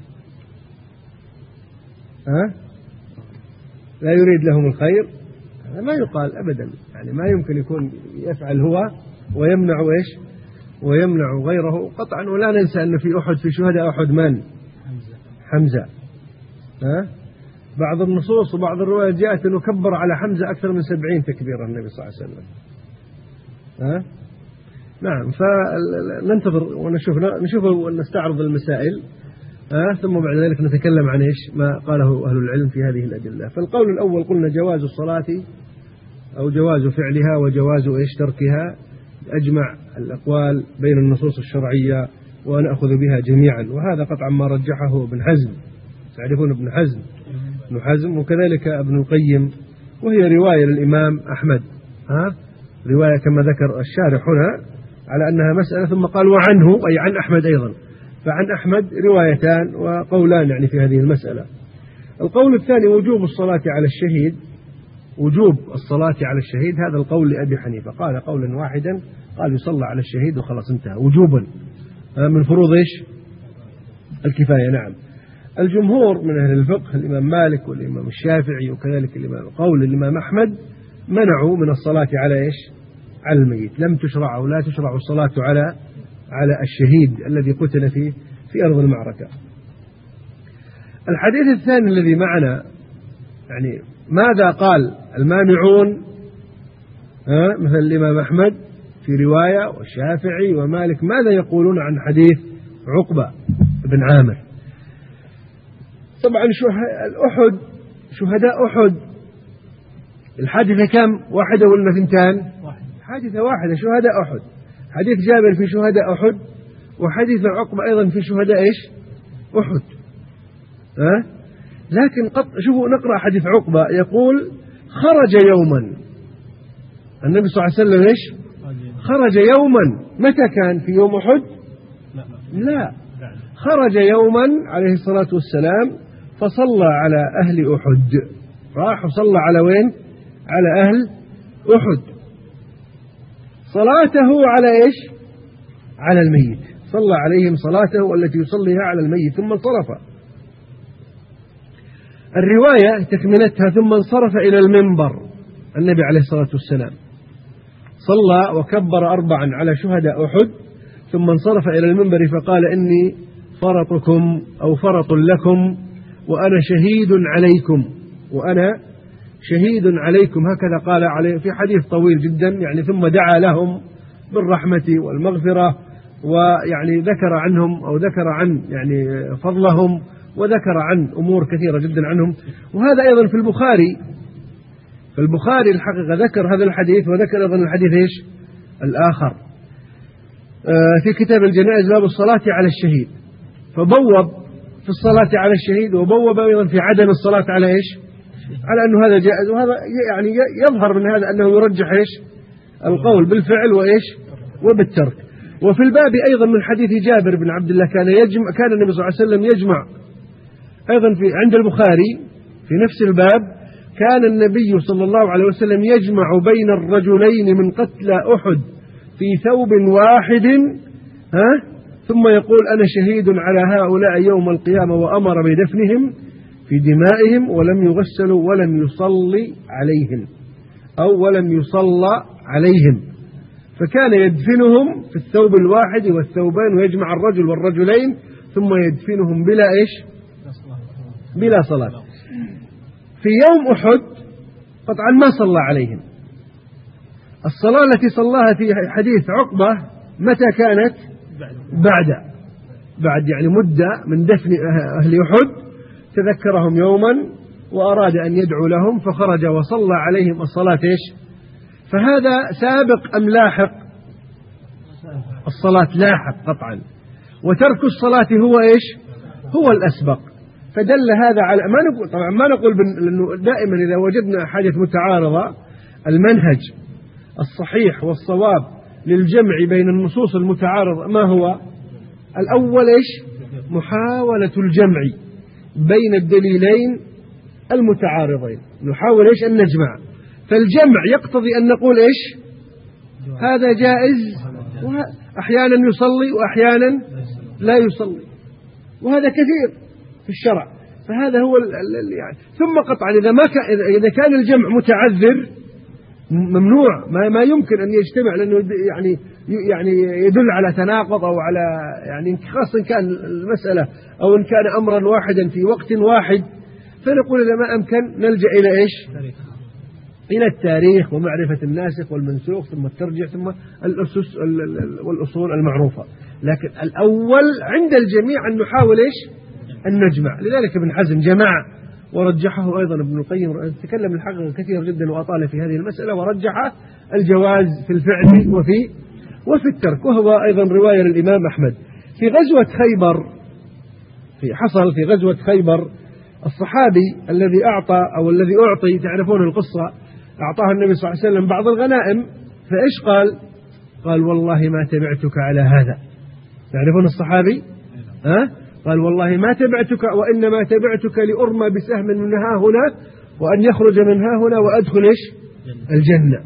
S3: ها؟ لا يريد لهم الخير؟ هذا ما يقال أبدا، يعني ما يمكن يكون يفعل هو ويمنع إيش؟ ويمنع غيره قطعا. ولا ننسى أنه في أحد في شهداء أحد من؟ حمزة. ها؟ بعض النصوص وبعض الروايات جاءت أنه كبر على حمزة أكثر من سبعين تكبيرا النبي صلى الله عليه وسلم. ها؟ نعم. فننتظر ونشوف نشوف ونستعرض المسائل، آه ثم بعد ذلك نتكلم عن إيش ما قاله أهل العلم في هذه الأدلة. فالقول الأول قلنا جواز الصلاة أو جواز فعلها وجواز إيش تركها، أجمع الأقوال بين النصوص الشرعية ونأخذ بها جميعا، وهذا قطعا ما رجحه ابن حزم. تعرفون ابن حزم؟ ابن حزم وكذلك ابن القيم، وهي رواية للإمام أحمد. ها؟ رواية كما ذكر الشارح هنا على أنها مسألة، ثم قال وعنه أي عن أحمد أيضا، فعن أحمد روايتان وقولان يعني في هذه المسألة. القول الثاني وجوب الصلاة على الشهيد، وجوب الصلاة على الشهيد، هذا القول لأبي حنيفة، قال قولا واحدا، قال يصلى على الشهيد وخلاص انتهى وجوبا من فروض إيش؟ الكفاية. نعم. الجمهور من أهل الفقه الإمام مالك والإمام الشافعي وكذلك الإمام قول الإمام أحمد منعوا من الصلاة على إيش؟ على الميت، لم تشرع أو لا تشرع الصلاة على على الشهيد الذي قتل في في أرض المعركة. الحديث الثاني الذي معنا يعني ماذا قال المانعون؟ ها؟ مثل الإمام أحمد في رواية والشافعي ومالك ماذا يقولون عن حديث عقبة بن عامر؟ طبعا الأحد شهداء أحد الحادثة كم؟ واحدة ولا ثنتان؟ حادثة واحدة شهداء أحد. حديث جابر في شهداء أحد، وحديث عقبة أيضا في شهداء إيش؟ أحد. ها؟ لكن قط شوفوا نقرأ حديث عقبة يقول خرج يوما النبي صلى الله عليه وسلم إيش؟ خرج يوما. متى كان؟ في يوم أحد؟ لا، خرج يوما عليه الصلاة والسلام فصلى على أهل أحد. راح وصلى على وين؟ على أهل أحد. صلاته على إيش؟ على الميت، صلى عليهم صلاته التي يصليها على الميت ثم انصرف. الرواية تكملتها ثم انصرف إلى المنبر. النبي عليه الصلاة والسلام صلى وكبر أربعا على شهداء أحد ثم انصرف إلى المنبر فقال إني فرطكم أو فرط لكم وأنا شهيد عليكم وأنا شهيد عليكم، هكذا قال عليه في حديث طويل جدا يعني. ثم دعا لهم بالرحمة والمغفرة، ويعني ذكر عنهم أو ذكر عن يعني فضلهم، وذكر عن أمور كثيرة جدا عنهم. وهذا أيضا في البخاري، في البخاري الحقيقة ذكر هذا الحديث، وذكر أيضا الحديث إيش الآخر في كتاب الجنائز باب الصلاة على الشهيد، فبوب في الصلاة على الشهيد، وبوب أيضا في عدم الصلاة على إيش على أنه هذا جائز. وهذا يعني يظهر من هذا أنه يرجح إيش القول بالفعل وإيش وبالترك. وفي الباب أيضا من حديث جابر بن عبد الله كان يجمع كان النبي صلى الله عليه وسلم يجمع أيضا في عند البخاري في نفس الباب، كان النبي صلى الله عليه وسلم يجمع بين الرجلين من قتلى أحد في ثوب واحد، ها ثم يقول أنا شهيد على هؤلاء يوم القيامة، وأمر بدفنهم في دمائهم ولم يغسلوا ولم يصلي عليهم أو ولم يصلى عليهم، فكان يدفنهم في الثوب الواحد والثوبين، ويجمع الرجل والرجلين ثم يدفنهم بلا إيش بلا صلاة. في يوم أحد قطعا ما صلى عليهم. الصلاة التي صلاها في حديث عقبة متى كانت؟ بعد بعد يعني مدة من دفن أهل أحد، تذكرهم يوما وأراد أن يدعو لهم فخرج وصلى عليهم الصلاة إيش؟ فهذا سابق أم لاحق؟ الصلاة لاحق قطعا، وترك الصلاة هو إيش هو الأسبق. فدل هذا على ما نقول طبعا ما نقول لأنه دائما إذا وجدنا حاجة متعارضة المنهج الصحيح والصواب للجمع بين النصوص المتعارضة ما هو؟ الأول إيش محاولة الجمع بين الدليلين المتعارضين، نحاول إيش أن نجمع. فالجمع يقتضي أن نقول إيش هذا جائز، أحيانا يصلي وأحيانا لا يصلي، وهذا كثير في الشرع. فهذا هو يعني. ثم قطعا إذا ما كان إذا كان الجمع متعذر ممنوع، ما ما يمكن أن يجتمع، لأنه يعني يعني يدل على تناقض أو على يعني خاصة إن كان المسألة أو إن كان أمرا واحدا في وقت واحد، فنقول إذا ما أمكن نلجأ إلى إيش إلى التاريخ ومعرفة الناسخ والمنسوخ، ثم الترجيع، ثم الأسس والأصول المعروفة. لكن الأول عند الجميع أن نحاول إيش أن نجمع. لذلك ابن حزم جمع ورجحه أيضا ابن القيم، تكلم الحقيقة كثير جدا وأطال في هذه المسألة، ورجح الجواز في الفعل وفي وفي الترك. وهو أيضا رواية للإمام أحمد في غزوة خيبر، في حصل في غزوة خيبر الصحابي الذي أعطى أو الذي أعطي، تعرفون القصة، أعطاه النبي صلى الله عليه وسلم بعض الغنائم، فإيش قال؟ قال والله ما تبعتك على هذا. تعرفون الصحابي؟ ها؟ قال والله ما تبعتك، وإنما تبعتك لأرمى بسهم من ها هنا، وأن يخرج من ها هنا وأدخل إيش الجنة.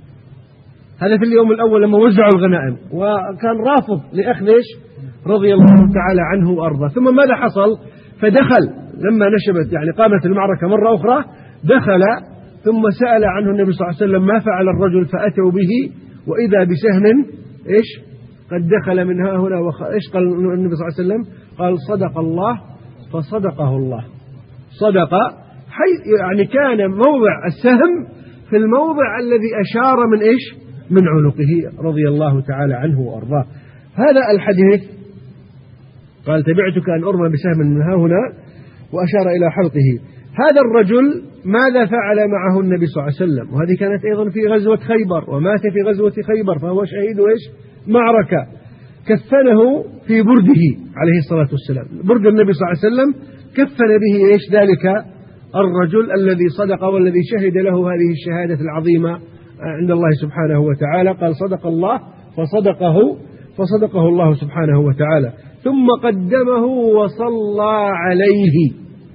S3: هذا في اليوم الأول لما وزعوا الغنائم، وكان رافض لأخذ إيش رضي الله تعالى عنه وأرضاه. ثم ماذا حصل؟ فدخل لما نشبت يعني قامت المعركة مرة أخرى، دخل ثم سأل عنه النبي صلى الله عليه وسلم ما فعل الرجل، فأتوا به وإذا بسهم إيش قد دخل من ها هنا وخ... إيش قال النبي صلى الله عليه وسلم؟ قال صدق الله فصدقه الله. صدق حي يعني كان موضع السهم في الموضع الذي أشار من إيش من عنقه رضي الله تعالى عنه وأرضاه. هذا الحديث قال تبعتك أن أرمى بسهم من ها هنا وأشار إلى حلقه. هذا الرجل ماذا فعل معه النبي صلى الله عليه وسلم؟ وهذه كانت أيضا في غزوة خيبر، ومات في غزوة خيبر، فهو شهيد إيش معركة. كفنه في برده عليه الصلاة والسلام، برد النبي صلى الله عليه وسلم كفن به إيش ذلك الرجل الذي صدق والذي شهد له هذه الشهادة العظيمة عند الله سبحانه وتعالى. قال صدق الله فصدقه فصدقه الله سبحانه وتعالى. ثم قدمه وصلى عليه،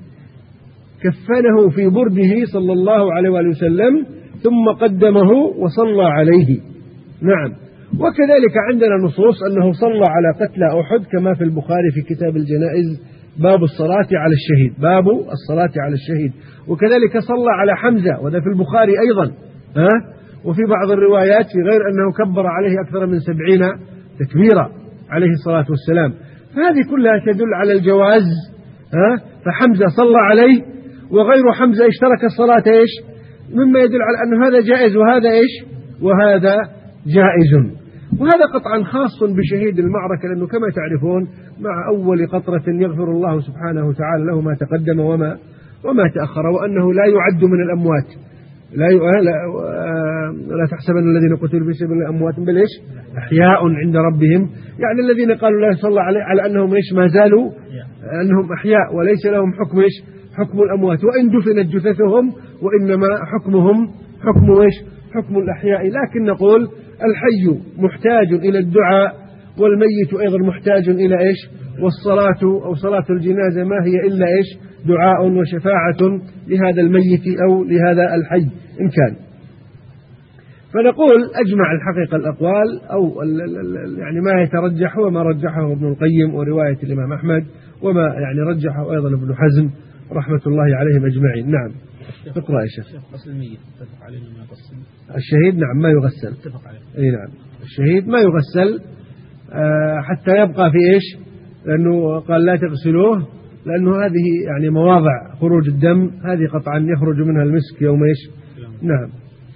S3: كفنه في برده صلى الله عليه وآله وسلم ثم قدمه وصلى عليه. نعم. وكذلك عندنا نصوص أنه صلى على قتلى أحد كما في البخاري في كتاب الجنائز باب الصلاة على الشهيد، باب الصلاة على الشهيد. وكذلك صلى على حمزة، وذا في البخاري أيضا، ها؟ وفي بعض الروايات في غير أنه كبر عليه أكثر من سبعين تكبيرا عليه الصلاة والسلام. فهذه كلها تدل على الجواز ها فحمزة صلى عليه وغير حمزة اشترك الصلاة إيش مما يدل على أن هذا جائز وهذا إيش وهذا جائز. وهذا قطعا خاص بشهيد المعركة، لأنه كما تعرفون مع أول قطرة يغفر الله سبحانه وتعالى له ما تقدم وما وما تأخر، وأنه لا يعد من الأموات. لا لا, لا تحسبن الذين قتلوا في سبيل الله أموات بل إيش أحياء عند ربهم، يعني الذين قالوا لا صلى عليه على أنهم إيش ما زالوا أنهم أحياء وليس لهم حكم إيش حكم الأموات، وإن دفنت جثثهم وإنما حكمهم حكم إيش حكم الأحياء. لكن نقول الحي محتاج إلى الدعاء والميت أيضا محتاج إلى إيش والصلاة أو صلاة الجنازة ما هي إلا إيش دعاء وشفاعة لهذا الميت أو لهذا الحي إن كان. فنقول أجمع الحقيقة الأقوال أو يعني ما يترجح وما رجحه ابن القيم ورواية الإمام أحمد وما يعني رجحه أيضا ابن حزم رحمة الله عليهم أجمعين. نعم اقرأ يا شيخ.
S2: غسل الميت اتفق عليه ما يغسل.
S3: الشهيد نعم ما يغسل.
S2: اتفق عليه.
S3: أي نعم الشهيد ما يغسل آه حتى يبقى في إيش، لأنه قال لا تغسلوه لأنه هذه يعني مواضع خروج الدم، هذه قطعا يخرج منها المسك يوم إيش. نعم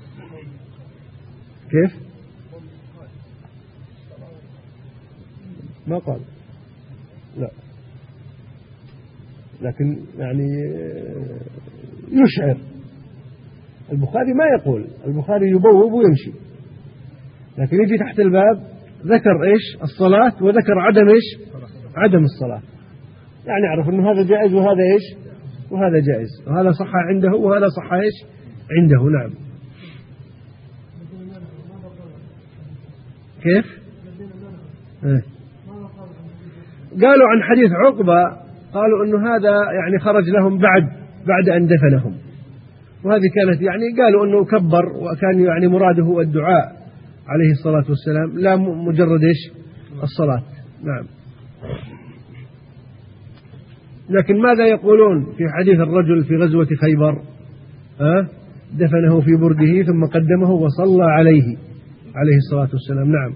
S3: كيف ما قال لا، لكن يعني يشعر. البخاري ما يقول، البخاري يبوب ويمشي، لكن يجي تحت الباب ذكر إيش الصلاة وذكر عدم إيش عدم الصلاة، يعني يعرف أنه هذا جائز وهذا إيش وهذا جائز، وهذا صح عنده وهذا صح إيش عنده. نعم كيف إيه؟ قالوا عن حديث عقبة قالوا أنه هذا يعني خرج لهم بعد بعد أن دفنهم، وهذه كانت يعني قالوا أنه كبر وكان يعني مراده الدعاء عليه الصلاة والسلام لا مجرد إيش الصلاة. نعم لكن ماذا يقولون في حديث الرجل في غزوة خيبر أه؟ دفنه في برده ثم قدمه وصلى عليه عليه الصلاة والسلام. نعم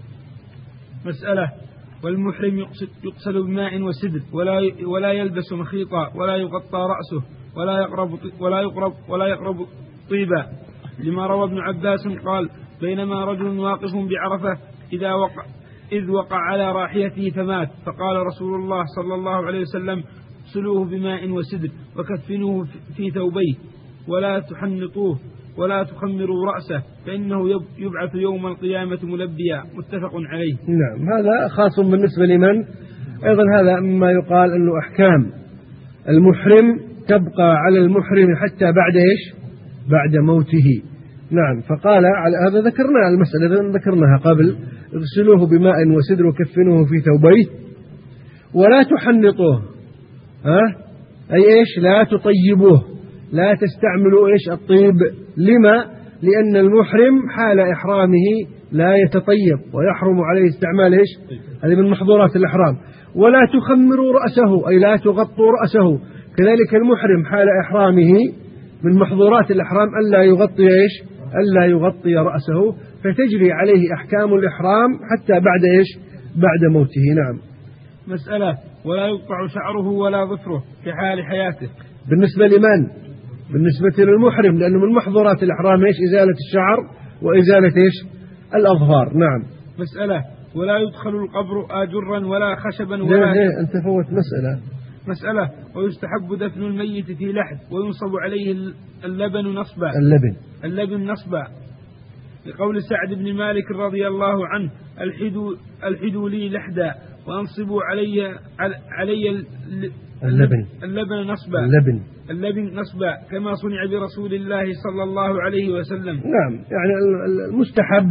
S2: مسألة. والمحرم يقصد بماء وسدر ولا ولا يلبس مخيطا ولا يغطى رأسه ولا يقرب ولا يقرب ولا يقرب طيبا، لما روى ابن عباس قال بينما رجل واقف بعرفة إذا وقع إذ وقع على راحلته فمات، فقال رسول الله صلى الله عليه وسلم اغسلوه بماء وسدر وكفنوه في ثوبيه ولا تحنطوه ولا تخمروا رأسه فإنه يبعث يوم القيامة ملبيا، متفق عليه.
S3: نعم هذا خاص بالنسبة لمن أيضا هذا مما يقال أنه أحكام المحرم تبقى على المحرم حتى بعد إيش بعد موته. نعم فقال على هذا ذكرنا المسألة ذكرناها قبل، اغسلوه بماء وسدر وكفنوه في ثوبيه ولا تحنطوه ها أي إيش لا تطيبوه، لا تستعملوا إيش الطيب. لما؟ لأن المحرم حال إحرامه لا يتطيب ويحرم عليه استعمال إيش هذه من محظورات الإحرام. ولا تخمروا رأسه أي لا تغطوا رأسه، كذلك المحرم حال إحرامه من محظورات الإحرام ألا يغطي إيش ألا يغطي رأسه، فتجري عليه أحكام الإحرام حتى بعد إيش بعد موته. نعم
S2: مسألة. ولا يقطع شعره ولا ظفره في حال حياته.
S3: بالنسبة لمن؟ بالنسبة للمحرم، لأنه من محظورات الإحرام إيش إزالة الشعر وإزالة إيش الأظفار. نعم
S2: مسألة. ولا يدخل القبر آجرا ولا خشبا
S3: ولا
S2: ولا
S3: ليه أنت فوت مسألة
S2: مسألة. ويستحب دفن الميت في لحد وينصب عليه اللبن نصبا
S3: اللبن
S2: اللبن نصبا لقول سعد بن مالك رضي الله عنه الحدوا الحدوا لي لحدا وانصبوا علي علي
S3: اللبن
S2: اللبن نصبا
S3: اللبن
S2: اللبن نصبا كما صنع برسول الله صلى الله عليه وسلم.
S3: نعم يعني المستحب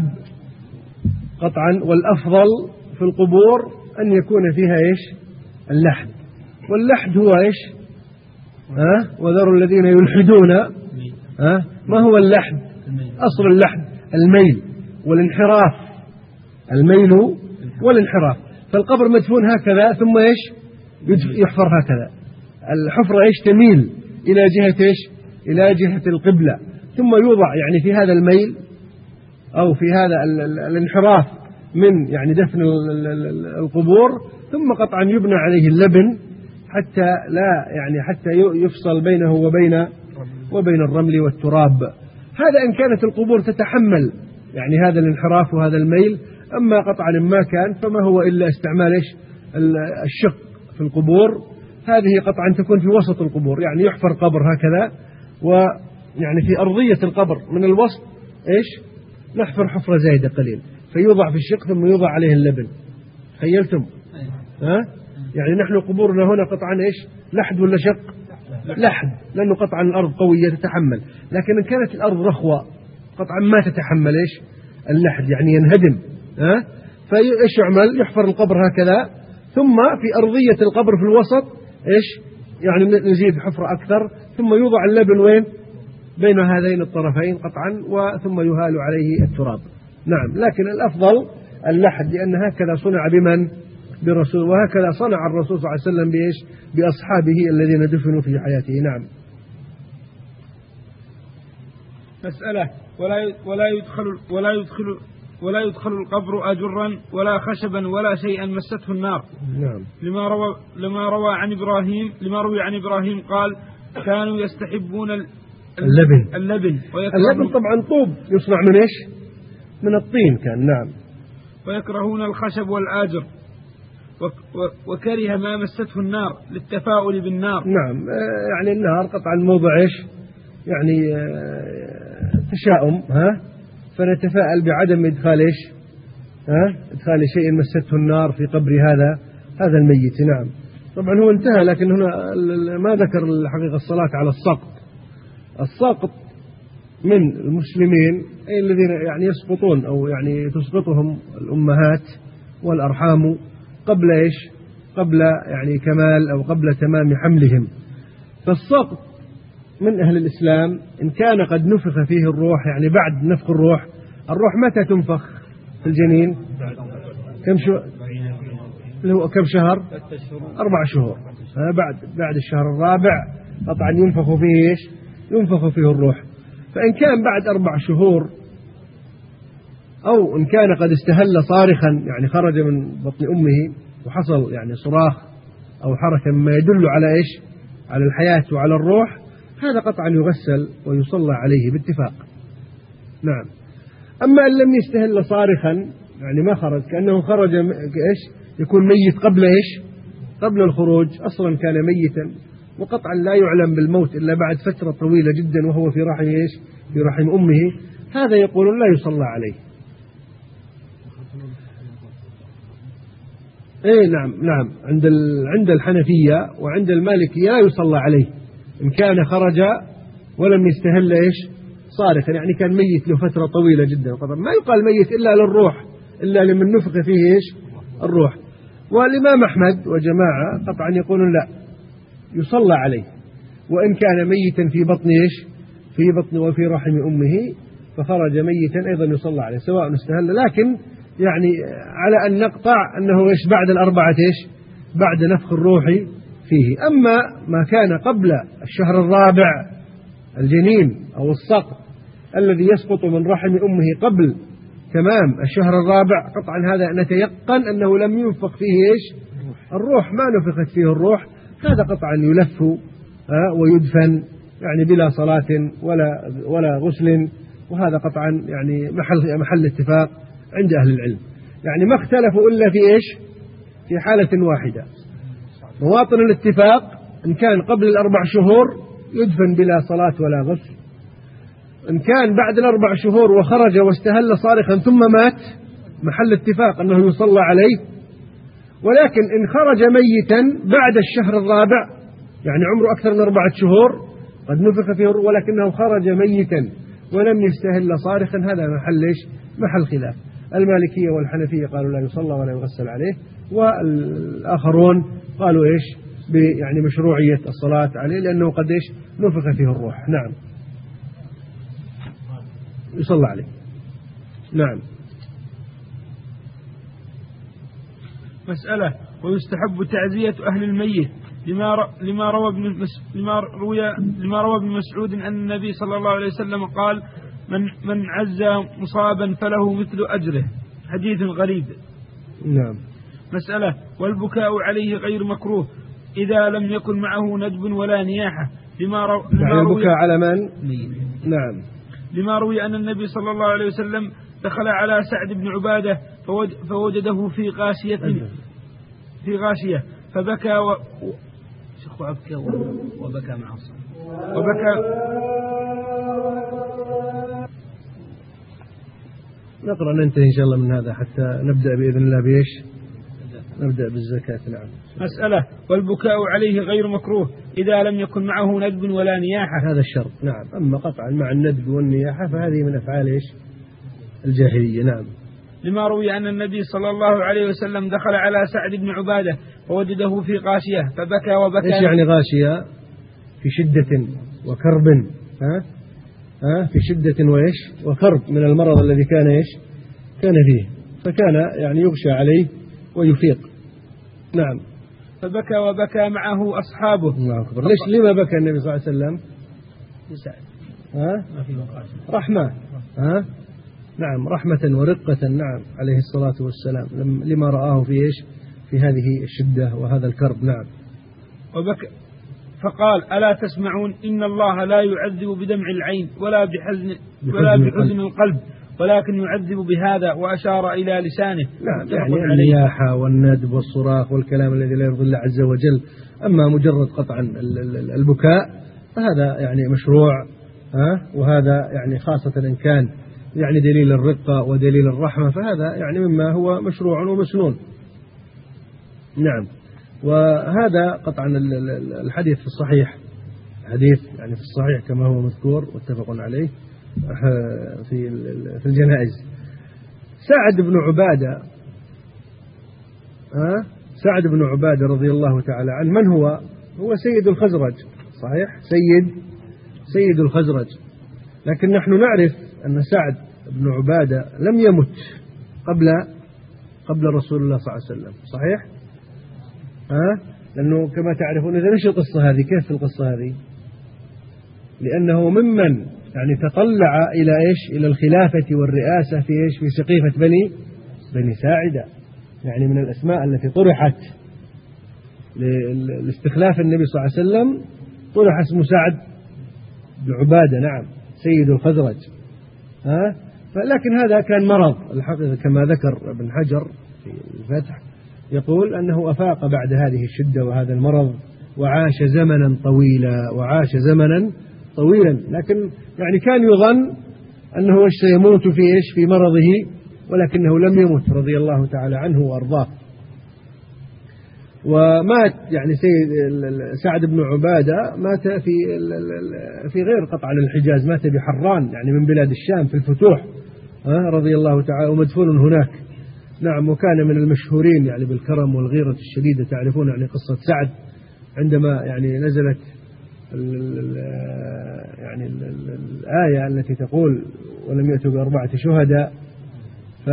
S3: قطعا والأفضل في القبور أن يكون فيها إيش اللحد، واللحد هو إيش ها وذروا الذين يلحدون ها ما هو اللحد؟ أصل اللحد الميل والانحراف، الميل والانحراف. فالقبر مدفون هكذا ثم إيش يحفر هكذا، الحفرة إيش تميل إلى جهة إيش إلى جهة القبلة، ثم يوضع يعني في هذا الميل أو في هذا الانحراف من يعني دفن القبور، ثم قطعا يبنى عليه اللبن حتى لا يعني حتى يفصل بينه وبين وبين الرمل والتراب. هذا إن كانت القبور تتحمل يعني هذا الانحراف وهذا الميل. أما قطعا ما كان فما هو إلا استعمال إيش الشق في القبور. هذه قطعا تكون في وسط القبور، يعني يحفر قبر هكذا، ويعني في أرضية القبر من الوسط إيش نحفر حفرة زايدة قليل، فيوضع في الشق ثم يوضع عليه اللبن. تخيلتم؟ ها؟ يعني نحن قبورنا هنا قطعا إيش لحد ولا شق؟ لحد، لأنه قطعا الأرض قوية تتحمل. لكن إن كانت الأرض رخوة قطعا ما تتحمل إيش اللحد، يعني ينهدم. ها؟ فإيش يعمل؟ يحفر القبر هكذا، ثم في أرضية القبر في الوسط إيش يعني نزيد حفرة أكثر، ثم يوضع اللبن وين؟ بين هذين الطرفين قطعا، وثم يهال عليه التراب. نعم، لكن الأفضل اللحد، لأن هكذا صنع بمن؟ بالرسول، وهكذا صنع الرسول صلى الله عليه وسلم بإيش؟ بأصحابه الذين دفنوا في حياته. نعم.
S2: مسألة: ولا ولا يدخل ولا يدخل ولا يدخل القبر أجرا ولا خشبا ولا شيئا مسته النار.
S3: نعم.
S2: لما روى لما روى عن إبراهيم لما روي عن إبراهيم قال: كانوا يستحبون
S3: اللبن
S2: اللبن
S3: اللبن طبعا طوب يصنع من إيش؟ من الطين كان. نعم.
S2: ويكرهون الخشب والآجر، وكره ما مسته النار للتفاؤل بالنار.
S3: نعم، يعني النار قطعا موضع إيش يعني تشاؤم، ها، فنتفائل بعدم إدخال إيش ها إدخال شيء مسته النار في قبر هذا هذا الميت. نعم. طبعا هو انتهى، لكن هنا ما ذكر الحقيقة الصلاة على السقط. السقط من المسلمين أي الذين يعني يسقطون أو يعني تسقطهم الأمهات والأرحام قبل إيش قبل يعني كمال أو قبل تمام حملهم. فالسقط من أهل الإسلام إن كان قد نفخ فيه الروح، يعني بعد نفخ الروح. الروح متى تنفخ في الجنين؟ كم شو كم شهر؟ أربع شهور. بعد بعد الشهر الرابع قطعا ينفخ فيه إيش ينفخ فيه الروح. فإن كان بعد أربع شهور أو إن كان قد استهل صارخا، يعني خرج من بطن أمه وحصل يعني صراخ أو حركة ما يدل على إيش على الحياة وعلى الروح، هذا قطعا يغسل ويصلى عليه باتفاق. نعم. أما أن لم يستهل صارخا، يعني ما خرج، كأنه خرج إيش يكون ميت قبل إيش قبل الخروج، أصلا كان ميتا وقطعا لا يعلم بالموت إلا بعد فترة طويلة جدا وهو في رحم إيش في رحم أمه، هذا يقول لا يصلى عليه. إيه نعم نعم عند عند الحنفية وعند المالكية لا يصلى عليه إن كان خرج ولم يستهل إيش صارخا، يعني كان ميت له فترة طويلة جدا. طبعا ما يقال ميت إلا للروح، إلا لمن نفخ فيه إيش الروح. والإمام أحمد وجماعة قطعا يقولون لا يصلى عليه، وإن كان ميتا في بطن إيش في بطن وفي رحم أمه فخرج ميتا أيضا يصلى عليه سواء استهل. لكن يعني على أن نقطع أنه إيش بعد الأربعة إيش بعد نفخ الروح فيه. أما ما كان قبل الشهر الرابع الجنين أو السقط الذي يسقط من رحم أمه قبل تمام الشهر الرابع، قطعا هذا نتيقن أنه لم ينفخ فيه إيش الروح، ما نفخت فيه الروح، هذا قطعا يلف ويدفن يعني بلا صلاة ولا ولا غسل، وهذا قطعا يعني محل محل اتفاق عند أهل العلم. يعني ما اختلفوا إلا في إيش في حالة واحدة. مواطن الاتفاق إن كان قبل الأربع شهور يدفن بلا صلاة ولا غسل، إن كان بعد الأربع شهور وخرج واستهل صارخا ثم مات محل اتفاق أنه يصلى عليه. ولكن إن خرج ميتا بعد الشهر الرابع يعني عمره أكثر من أربعة شهور قد نفخ فيه ولكنه خرج ميتا ولم يستهل صارخا، هذا محل إيش محل خلاف. المالكية والحنفية قالوا لا يصلى ولا يغسل عليه، والآخرون قالوا إيش يعني مشروعية الصلاة عليه لأنه قد إيش نفخ فيه الروح. نعم يصلى عليه. نعم.
S2: مسألة: ويستحب تعزية أهل الميت لما لما روى ابن لما روي لما روى ابن مسعود أن النبي صلى الله عليه وسلم قال: من من عزى مصابا فله مثل أجره، حديث غريب.
S3: نعم.
S2: مسألة: والبكاء عليه غير مكروه إذا لم يكن معه ندب ولا نياحة، لما, رو... لما
S3: يعني
S2: روي
S3: البكاء على من؟ نعم.
S2: لما روي أن النبي صلى الله عليه وسلم دخل على سعد بن عبادة فوجده في غاشية في غاشية فبكى و... وبكى وبكى مع وبكى.
S3: نقرأ ننتهي إن شاء الله من هذا حتى نبدأ بإذن الله بإيش؟ نبدأ بالزكاة. نعم.
S2: مسألة: والبكاء عليه غير مكروه إذا لم يكن معه ندب ولا نياحة.
S3: هذا الشرط. نعم. أما قطعا مع الندب والنياحة فهذه من أفعال إيش؟ الجاهلية. نعم.
S2: لما روي أن النبي صلى الله عليه وسلم دخل على سعد بن عبادة فوجده في غاشية فبكى وبكى.
S3: إيش يعني غاشية؟ في شدة وكرب. ها؟ ها؟ في شدة وإيش؟ وكرب من المرض الذي كان إيش؟ كان فيه، فكان يعني يغشى عليه ويفيق. نعم.
S2: فبكى وبكى معه أصحابه.
S3: الله أكبر. ليش لما بكى النبي صلى الله عليه وسلم؟ ها؟ رحمة. ها؟ نعم، رحمة ورقة. نعم، عليه الصلاة والسلام، لما رآه في إيش؟ في هذه الشدة وهذا الكرب. نعم.
S2: وبكى فقال: ألا تسمعون إن الله لا يعذب بدمع العين ولا بحزن ولا بحزن القلب ولكن يعذب بهذا، وأشار إلى لسانه.
S3: نعم، يعني النياحة والندب والصراخ والكلام الذي لا يرضي الله عز وجل. أما مجرد قطعا البكاء فهذا يعني مشروع، ها؟ وهذا يعني خاصة إن كان يعني دليل الرقة ودليل الرحمة فهذا يعني مما هو مشروع ومسنون. نعم. وهذا قطعا الحديث في الصحيح، حديث يعني في الصحيح كما هو مذكور واتفق عليه في في الجنائز. سعد بن عبادة، ها؟ سعد بن عبادة رضي الله تعالى عنه، من هو؟ هو سيد الخزرج. صحيح، سيد سيد الخزرج. لكن نحن نعرف أن سعد بن عبادة لم يمت قبل قبل رسول الله صلى الله عليه وسلم. صحيح؟ ها؟ لأنه كما تعرفون، إذا إيش القصة هذه؟ كيف القصة هذه؟ لأنه ممن يعني تطلع إلى إيش؟ إلى الخلافة والرئاسة في إيش؟ في سقيفة بني بني ساعدة، يعني من الأسماء التي طرحت لاستخلاف النبي صلى الله عليه وسلم طرح اسم سعد بن عبادة. نعم، سيد الخزرج. ها؟ لكن هذا كان مرض الحقيقة كما ذكر ابن حجر في الفتح، يقول أنه أفاق بعد هذه الشدة وهذا المرض وعاش زمنا طويلا وعاش زمنا طويلا لكن يعني كان يظن أنه إيش سيموت في إيش في مرضه، ولكنه لم يمت رضي الله تعالى عنه وأرضاه. ومات يعني سيد سعد بن عبادة مات في في غير قطع الحجاز، مات بحران يعني من بلاد الشام في الفتوح رضي الله تعالى، ومدفون هناك. نعم. وكان من المشهورين يعني بالكرم والغيرة الشديدة. تعرفون يعني قصة سعد عندما يعني نزلت ال ال يعني ال ال الآية التي تقول: ولم يأتوا بأربعة شهداء، ف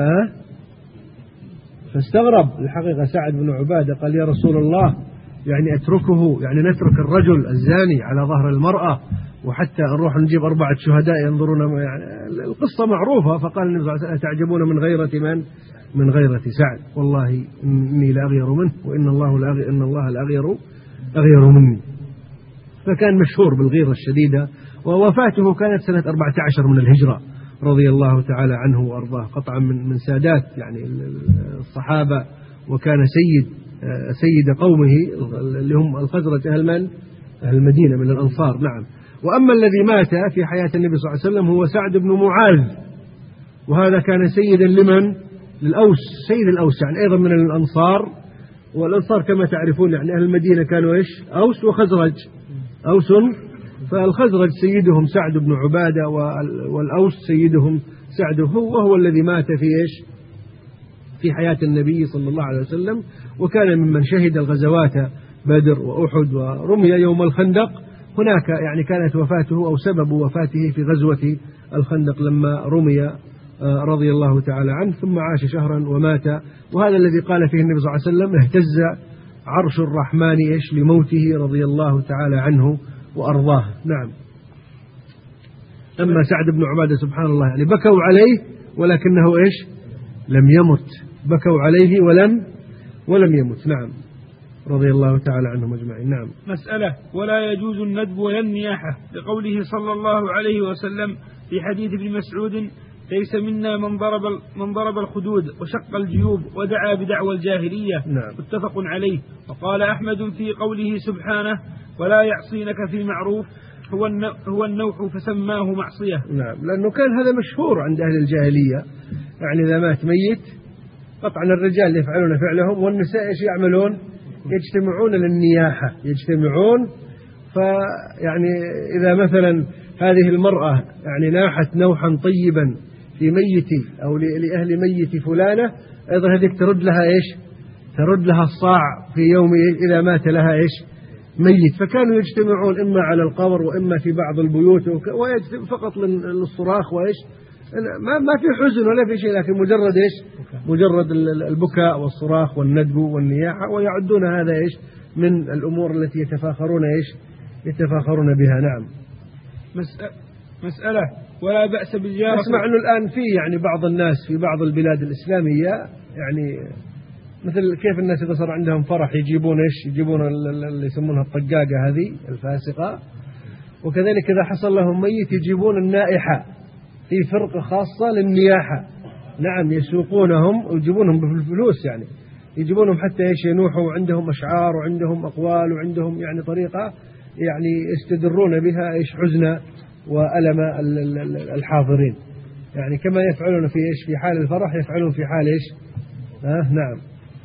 S3: فاستغرب الحقيقة سعد بن عبادة، قال: يا رسول الله، يعني أتركه، يعني نترك الرجل الزاني على ظهر المرأة وحتى نروح نجيب أربعة شهداء ينظرون؟ يعني القصة معروفة. فقال النبي صلى الله عليه وسلم: تعجبون من غيرة من؟ من غيرة سعد، والله إني لأغير منه وإن الله لأغير إن الله لأغير أغير مني. فكان مشهور بالغيرة الشديدة. ووفاته كانت سنة أربعة عشر من الهجرة رضي الله تعالى عنه وأرضاه، قطعا من من سادات يعني الصحابة، وكان سيد سيد قومه اللي هم الخزرج، أهل من؟ أهل المدينة من الأنصار. نعم. وأما الذي مات في حياة النبي صلى الله عليه وسلم هو سعد بن معاذ، وهذا كان سيدا لمن؟ للأوس، سيد الأوس، يعني أيضا من الأنصار. والأنصار كما تعرفون يعني أهل المدينة كانوا إيش؟ أوس وخزرج. أوس، فالخزرج سيدهم سعد بن عبادة، والأوس سيدهم سعد، وهو الذي مات في إيش؟ في حياة النبي صلى الله عليه وسلم، وكان ممن شهد الغزوات بدر وأحد ورمي يوم الخندق. هناك يعني كانت وفاته أو سبب وفاته في غزوة الخندق لما رمي رضي الله تعالى عنه، ثم عاش شهرا ومات. وهذا الذي قال فيه النبي صلى الله عليه وسلم: اهتز عرش الرحمن إيش لموته رضي الله تعالى عنه وأرضاه. نعم. أما سعد بن عبادة سبحان الله يعني بكوا عليه ولكنه إيش؟ لم يمت. بكوا عليه ولم ولم يمت. نعم. رضي الله تعالى عنهم أجمعين. نعم.
S2: مسألة: ولا يجوز الندب ولا النياحة، لقوله صلى الله عليه وسلم في حديث ابن مسعود: ليس منا من ضرب من ضرب الخدود وشق الجيوب ودعا بدعوى الجاهلية.
S3: نعم.
S2: متفق عليه. وقال أحمد في قوله سبحانه: ولا يعصينك في معروف هو هو النوح فسماه معصية.
S3: نعم، لأنه كان هذا مشهور عند أهل الجاهلية، يعني إذا مات ميت قطعا الرجال يفعلون فعلهم والنساء ايش يعملون؟ يجتمعون للنياحة، يجتمعون. فيعني إذا مثلا هذه المرأة يعني ناحت نوحا طيبا في ميت أو لأهل ميت فلانة، أيضا هذيك ترد لها إيش؟ ترد لها الصاع في يوم إذا مات لها إيش؟ ميت. فكانوا يجتمعون إما على القبر وإما في بعض البيوت فقط للصراخ وإيش؟ ما ما في حزن ولا في شيء، لكن مجرد إيش؟ مجرد البكاء والصراخ والندب والنياحة، ويعدون هذا إيش؟ من الأمور التي يتفاخرون إيش؟ يتفاخرون بها. نعم.
S2: مسألة: ولا بأس بزيارة.
S3: أسمع أنه الآن في يعني بعض الناس في بعض البلاد الإسلامية يعني مثل كيف الناس إذا صار عندهم فرح يجيبون إيش؟ يجيبون اللي يسمونها الطقاقة هذه الفاسقة، وكذلك إذا حصل لهم ميت يجيبون النائحة في فرقة خاصة للنياحة. نعم، يسوقونهم ويجيبونهم بالفلوس، يعني يجيبونهم حتى إيش؟ ينوحوا، عندهم أشعار وعندهم أقوال وعندهم يعني طريقة يعني يستدرون بها إيش؟ حزن وألم الحاضرين، يعني كما يفعلون في إيش؟ في حال الفرح يفعلون في حال إيش؟ آه نعم.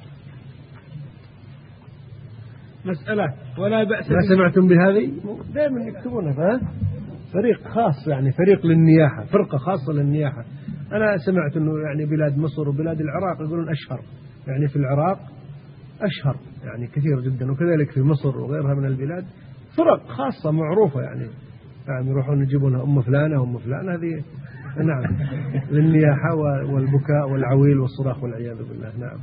S2: مسألة: ولا بأس.
S3: ما سمعتم بهذه؟ دائما يكتبونها فريق خاص، يعني فريق للنياحة، فرقة خاصة للنياحة. أنا سمعت أنه يعني بلاد مصر وبلاد العراق يقولون أشهر، يعني في العراق أشهر يعني كثير جدا، وكذلك في مصر وغيرها من البلاد فرق خاصة معروفة، يعني يعني يروحون يجيبونها أم فلانة أم فلانة هذه. نعم، للنياحة والبكاء والعويل والصراخ والعياذ بالله. نعم.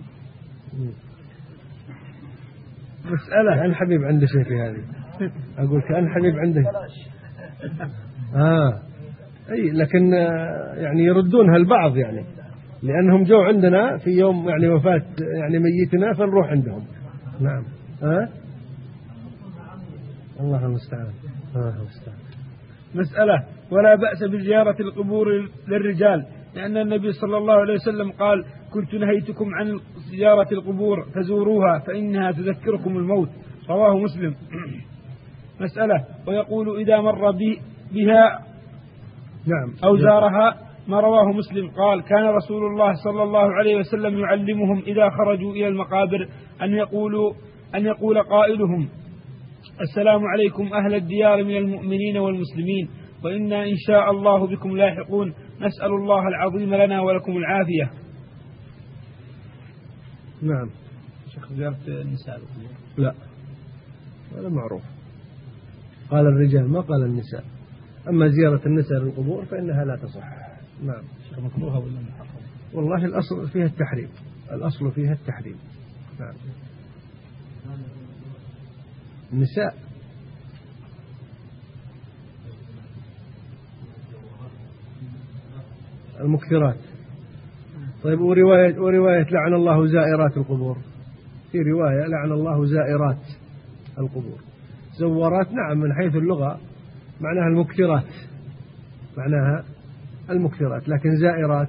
S3: مسألة: كأن حبيب عنده شيء في هذه، أقول كأن حبيب عنده. آه أي، لكن يعني يردونها البعض، يعني لأنهم جو عندنا في يوم يعني وفاة يعني ميتنا فنروح عندهم. نعم. آه الله المستعان. الله المستعان.
S2: مسألة: ولا بأس بزيارة القبور للرجال، لأن النبي صلى الله عليه وسلم قال: كنت نهيتكم عن زيارة القبور فزوروها فإنها تذكركم الموت. رواه مسلم. مسألة: ويقول إذا مر بها
S3: نعم
S2: أو زارها، ما رواه مسلم قال: كان رسول الله صلى الله عليه وسلم يعلمهم إذا خرجوا إلى المقابر أن يقولوا أن يقول قائلهم: السلام عليكم أهل الديار من المؤمنين والمسلمين، وإنا إن شاء الله بكم لاحقون، نسأل الله العظيم لنا ولكم العافية.
S3: نعم.
S2: شيخ، زيارة النساء
S3: لا، هذا معروف، قال الرجال ما قال النساء. أما زيارة النساء للقبور فإنها لا تصح. نعم.
S2: شيخ، مكروهة ولا محرمة؟
S3: والله الأصل فيها التحريم، الأصل فيها التحريم. نعم. النساء المكثرات. طيب، ورواية ورواية لعن الله زائرات القبور، في رواية لعن الله زائرات القبور. زوارات نعم من حيث اللغة معناها المكثرات، معناها المكثرات، لكن زائرات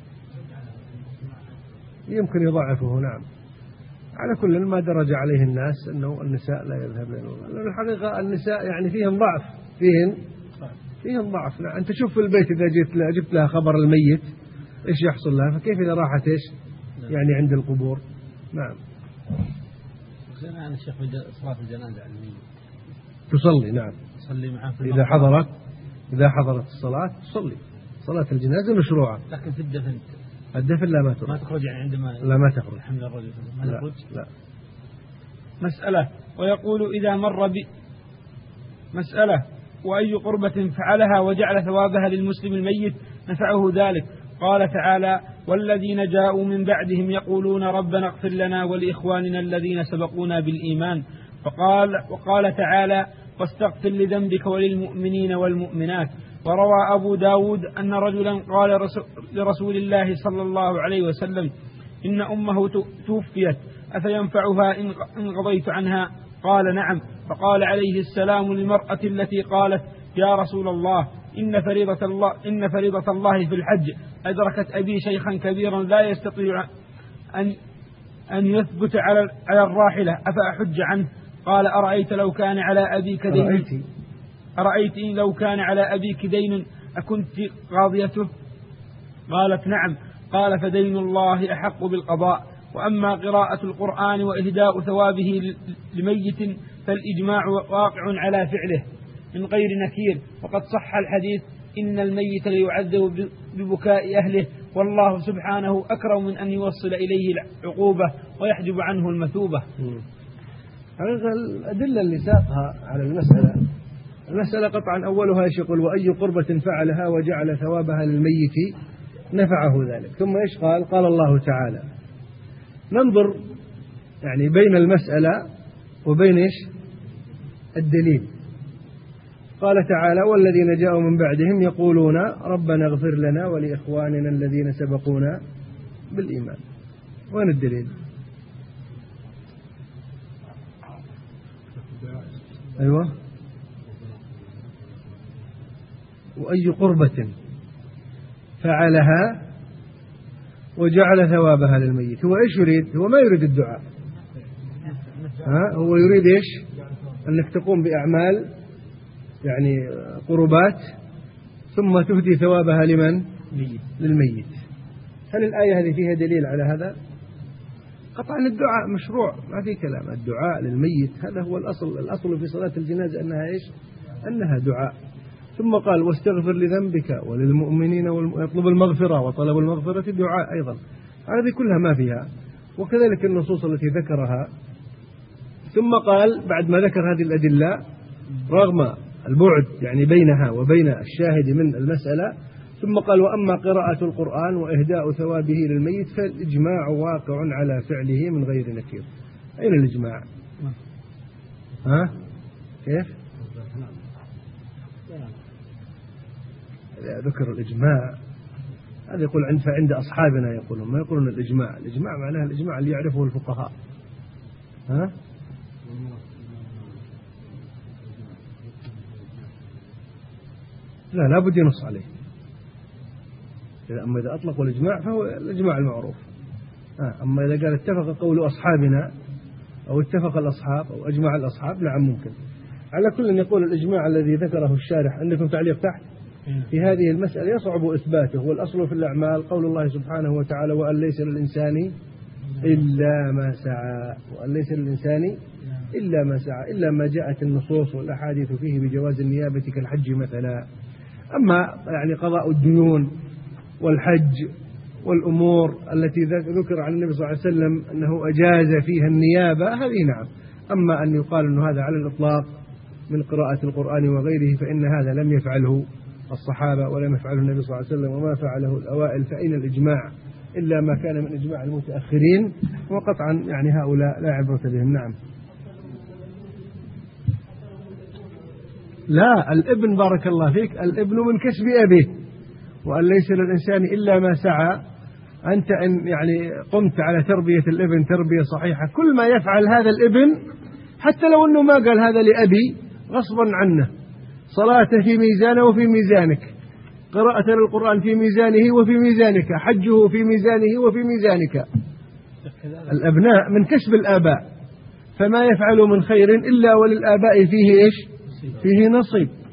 S3: يمكن يضعفه. نعم. على كل ما درج عليه الناس أنه النساء لا يذهبن، لأن الحقيقة النساء يعني فيهم ضعف، فيهم فيهم ضعف. نعم. أنت شوف في البيت إذا جبت لها, جبت لها خبر الميت إيش يحصل لها، فكيف إذا راحت إيش يعني عند القبور. نعم.
S2: أنا الشيخ في صلاة الجنازة على الميت
S3: تصلي. نعم.
S2: تصلي معه
S3: إذا حضرت إذا حضرت الصلاة تصلي صلاة الجنازة مشروعة،
S2: لكن في الدفن
S3: الدفن لا ما تخرج،
S2: ما تخرج يعني عندما
S3: لا ما تخرج
S2: الحمد لله الرجل ما
S3: لا.
S2: تخرج.
S3: لا.
S2: مسألة: ويقول إذا مر ب مسألة: وأي قربة فعلها وجعل ثوابها للمسلم الميت نفعه ذلك. قال تعالى: والذين جاءوا من بعدهم يقولون ربنا اغفر لنا ولإخواننا الذين سبقونا بالإيمان. فقال وقال تعالى: واستغفر لذنبك وللمؤمنين والمؤمنات. وروى أبو داود أن رجلا قال لرسول الله صلى الله عليه وسلم: إن أمه توفيت أفينفعها إن قضيت عنها؟ قال نعم. فقال عليه السلام للمرأة التي قالت يا رسول الله إن فريضة الله, إن فريضة الله في الحج أدركت أبي شيخا كبيرا لا يستطيع أن, أن يثبت على, على الراحلة أفأحج عنه؟ قال أرأيت لو كان على أبيك دين أرأيت, أرأيت إن لو كان على أبيك دين أكنت قاضيته؟ قالت نعم. قال فدين الله أحق بالقضاء. وأما قراءة القرآن وإهداء ثوابه لميت فالإجماع واقع على فعله من غير نكير. وقد صح الحديث إن الميت ليعذب ببكاء أهله والله سبحانه أكرم من أن يوصل إليه العقوبة ويحجب عنه المثوبة.
S3: الأدلة اللي ساقها على المسألة المسألة قطعا أولها يقول وأي قربة فعلها وجعل ثوابها للميت نفعه ذلك. ثم إيش قال؟ قال الله تعالى. ننظر يعني بين المسألة وبين إيش الدليل. قال تعالى والذين جاءوا من بعدهم يقولون ربنا اغفر لنا ولإخواننا الذين سبقونا بالإيمان. وين الدليل؟ أيوة. وأي قربة فعلها وجعل ثوابها للميت. هو إيش يريد؟ هو ما يريد الدعاء، ها؟ هو يريد إيش؟ أنك تقوم بأعمال يعني قربات ثم تهدي ثوابها لمن؟ للميت. هل الآية هذه فيها دليل على هذا؟ قطعا الدعاء مشروع ما في كلام. الدعاء للميت هذا هو الأصل. الأصل في صلاة الجنازة أنها إيش؟ أنها دعاء. ثم قال واستغفر لذنبك وللمؤمنين ويطلب المغفرة وطلب المغفرة دعاء أيضا. هذه كلها ما فيها. وكذلك النصوص التي ذكرها. ثم قال بعد ما ذكر هذه الأدلة رغم البعد يعني بينها وبين الشاهد من المسألة ثم قال وأما قراءة القرآن وإهداء ثوابه للميت فالإجماع واقع على فعله من غير نكير. أين الإجماع؟ ها؟ كيف؟ ذكر الإجماع هذا يقول عند فعند أصحابنا يقولون ما يقولون الإجماع. الإجماع معناه الإجماع اللي يعرفه الفقهاء. ها؟ لا لا بد ينص عليه. أما إذا أطلقوا الإجماع فهو الإجماع المعروف. أما إذا قال اتفق قول أصحابنا أو اتفق الأصحاب أو أجمع الأصحاب نعم ممكن. على كل يقول الإجماع الذي ذكره الشارح عندكم تعليق تحت في هذه المسألة يصعب إثباته. والأصل في الأعمال قول الله سبحانه وتعالى وأن ليس للإنسان إلا ما سعى. وأن ليس للإنسان إلا ما سعى إلا ما جاءت النصوص والأحاديث فيه بجواز النيابة كالحج مثلا. أما يعني قضاء الديون والحج والأمور التي ذكر عن النبي صلى الله عليه وسلم أنه أجاز فيها النيابة هذه نعم. أما أن يقال أنه هذا على الإطلاق من قراءة القرآن وغيره فإن هذا لم يفعله الصحابة ولم يفعله النبي صلى الله عليه وسلم وما فعله الأوائل. فإن الإجماع إلا ما كان من إجماع المتأخرين وقطعا يعني هؤلاء لا عبرة بهم. نعم. لا الابن بارك الله فيك الابن من كسب أبيه وأن ليس للإنسان إلا ما سعى. أنت إن يعني قمت على تربية الابن تربية صحيحة كل ما يفعل هذا الابن حتى لو أنه ما قال هذا لأبي غصبا عنه صلاته في ميزانه وفي ميزانك قراءة القرآن في ميزانه وفي ميزانك حجه في ميزانه وفي ميزانك. الأبناء من كسب الآباء فما يفعل من خير إلا وللآباء فيه إيش؟ فيه نصيب.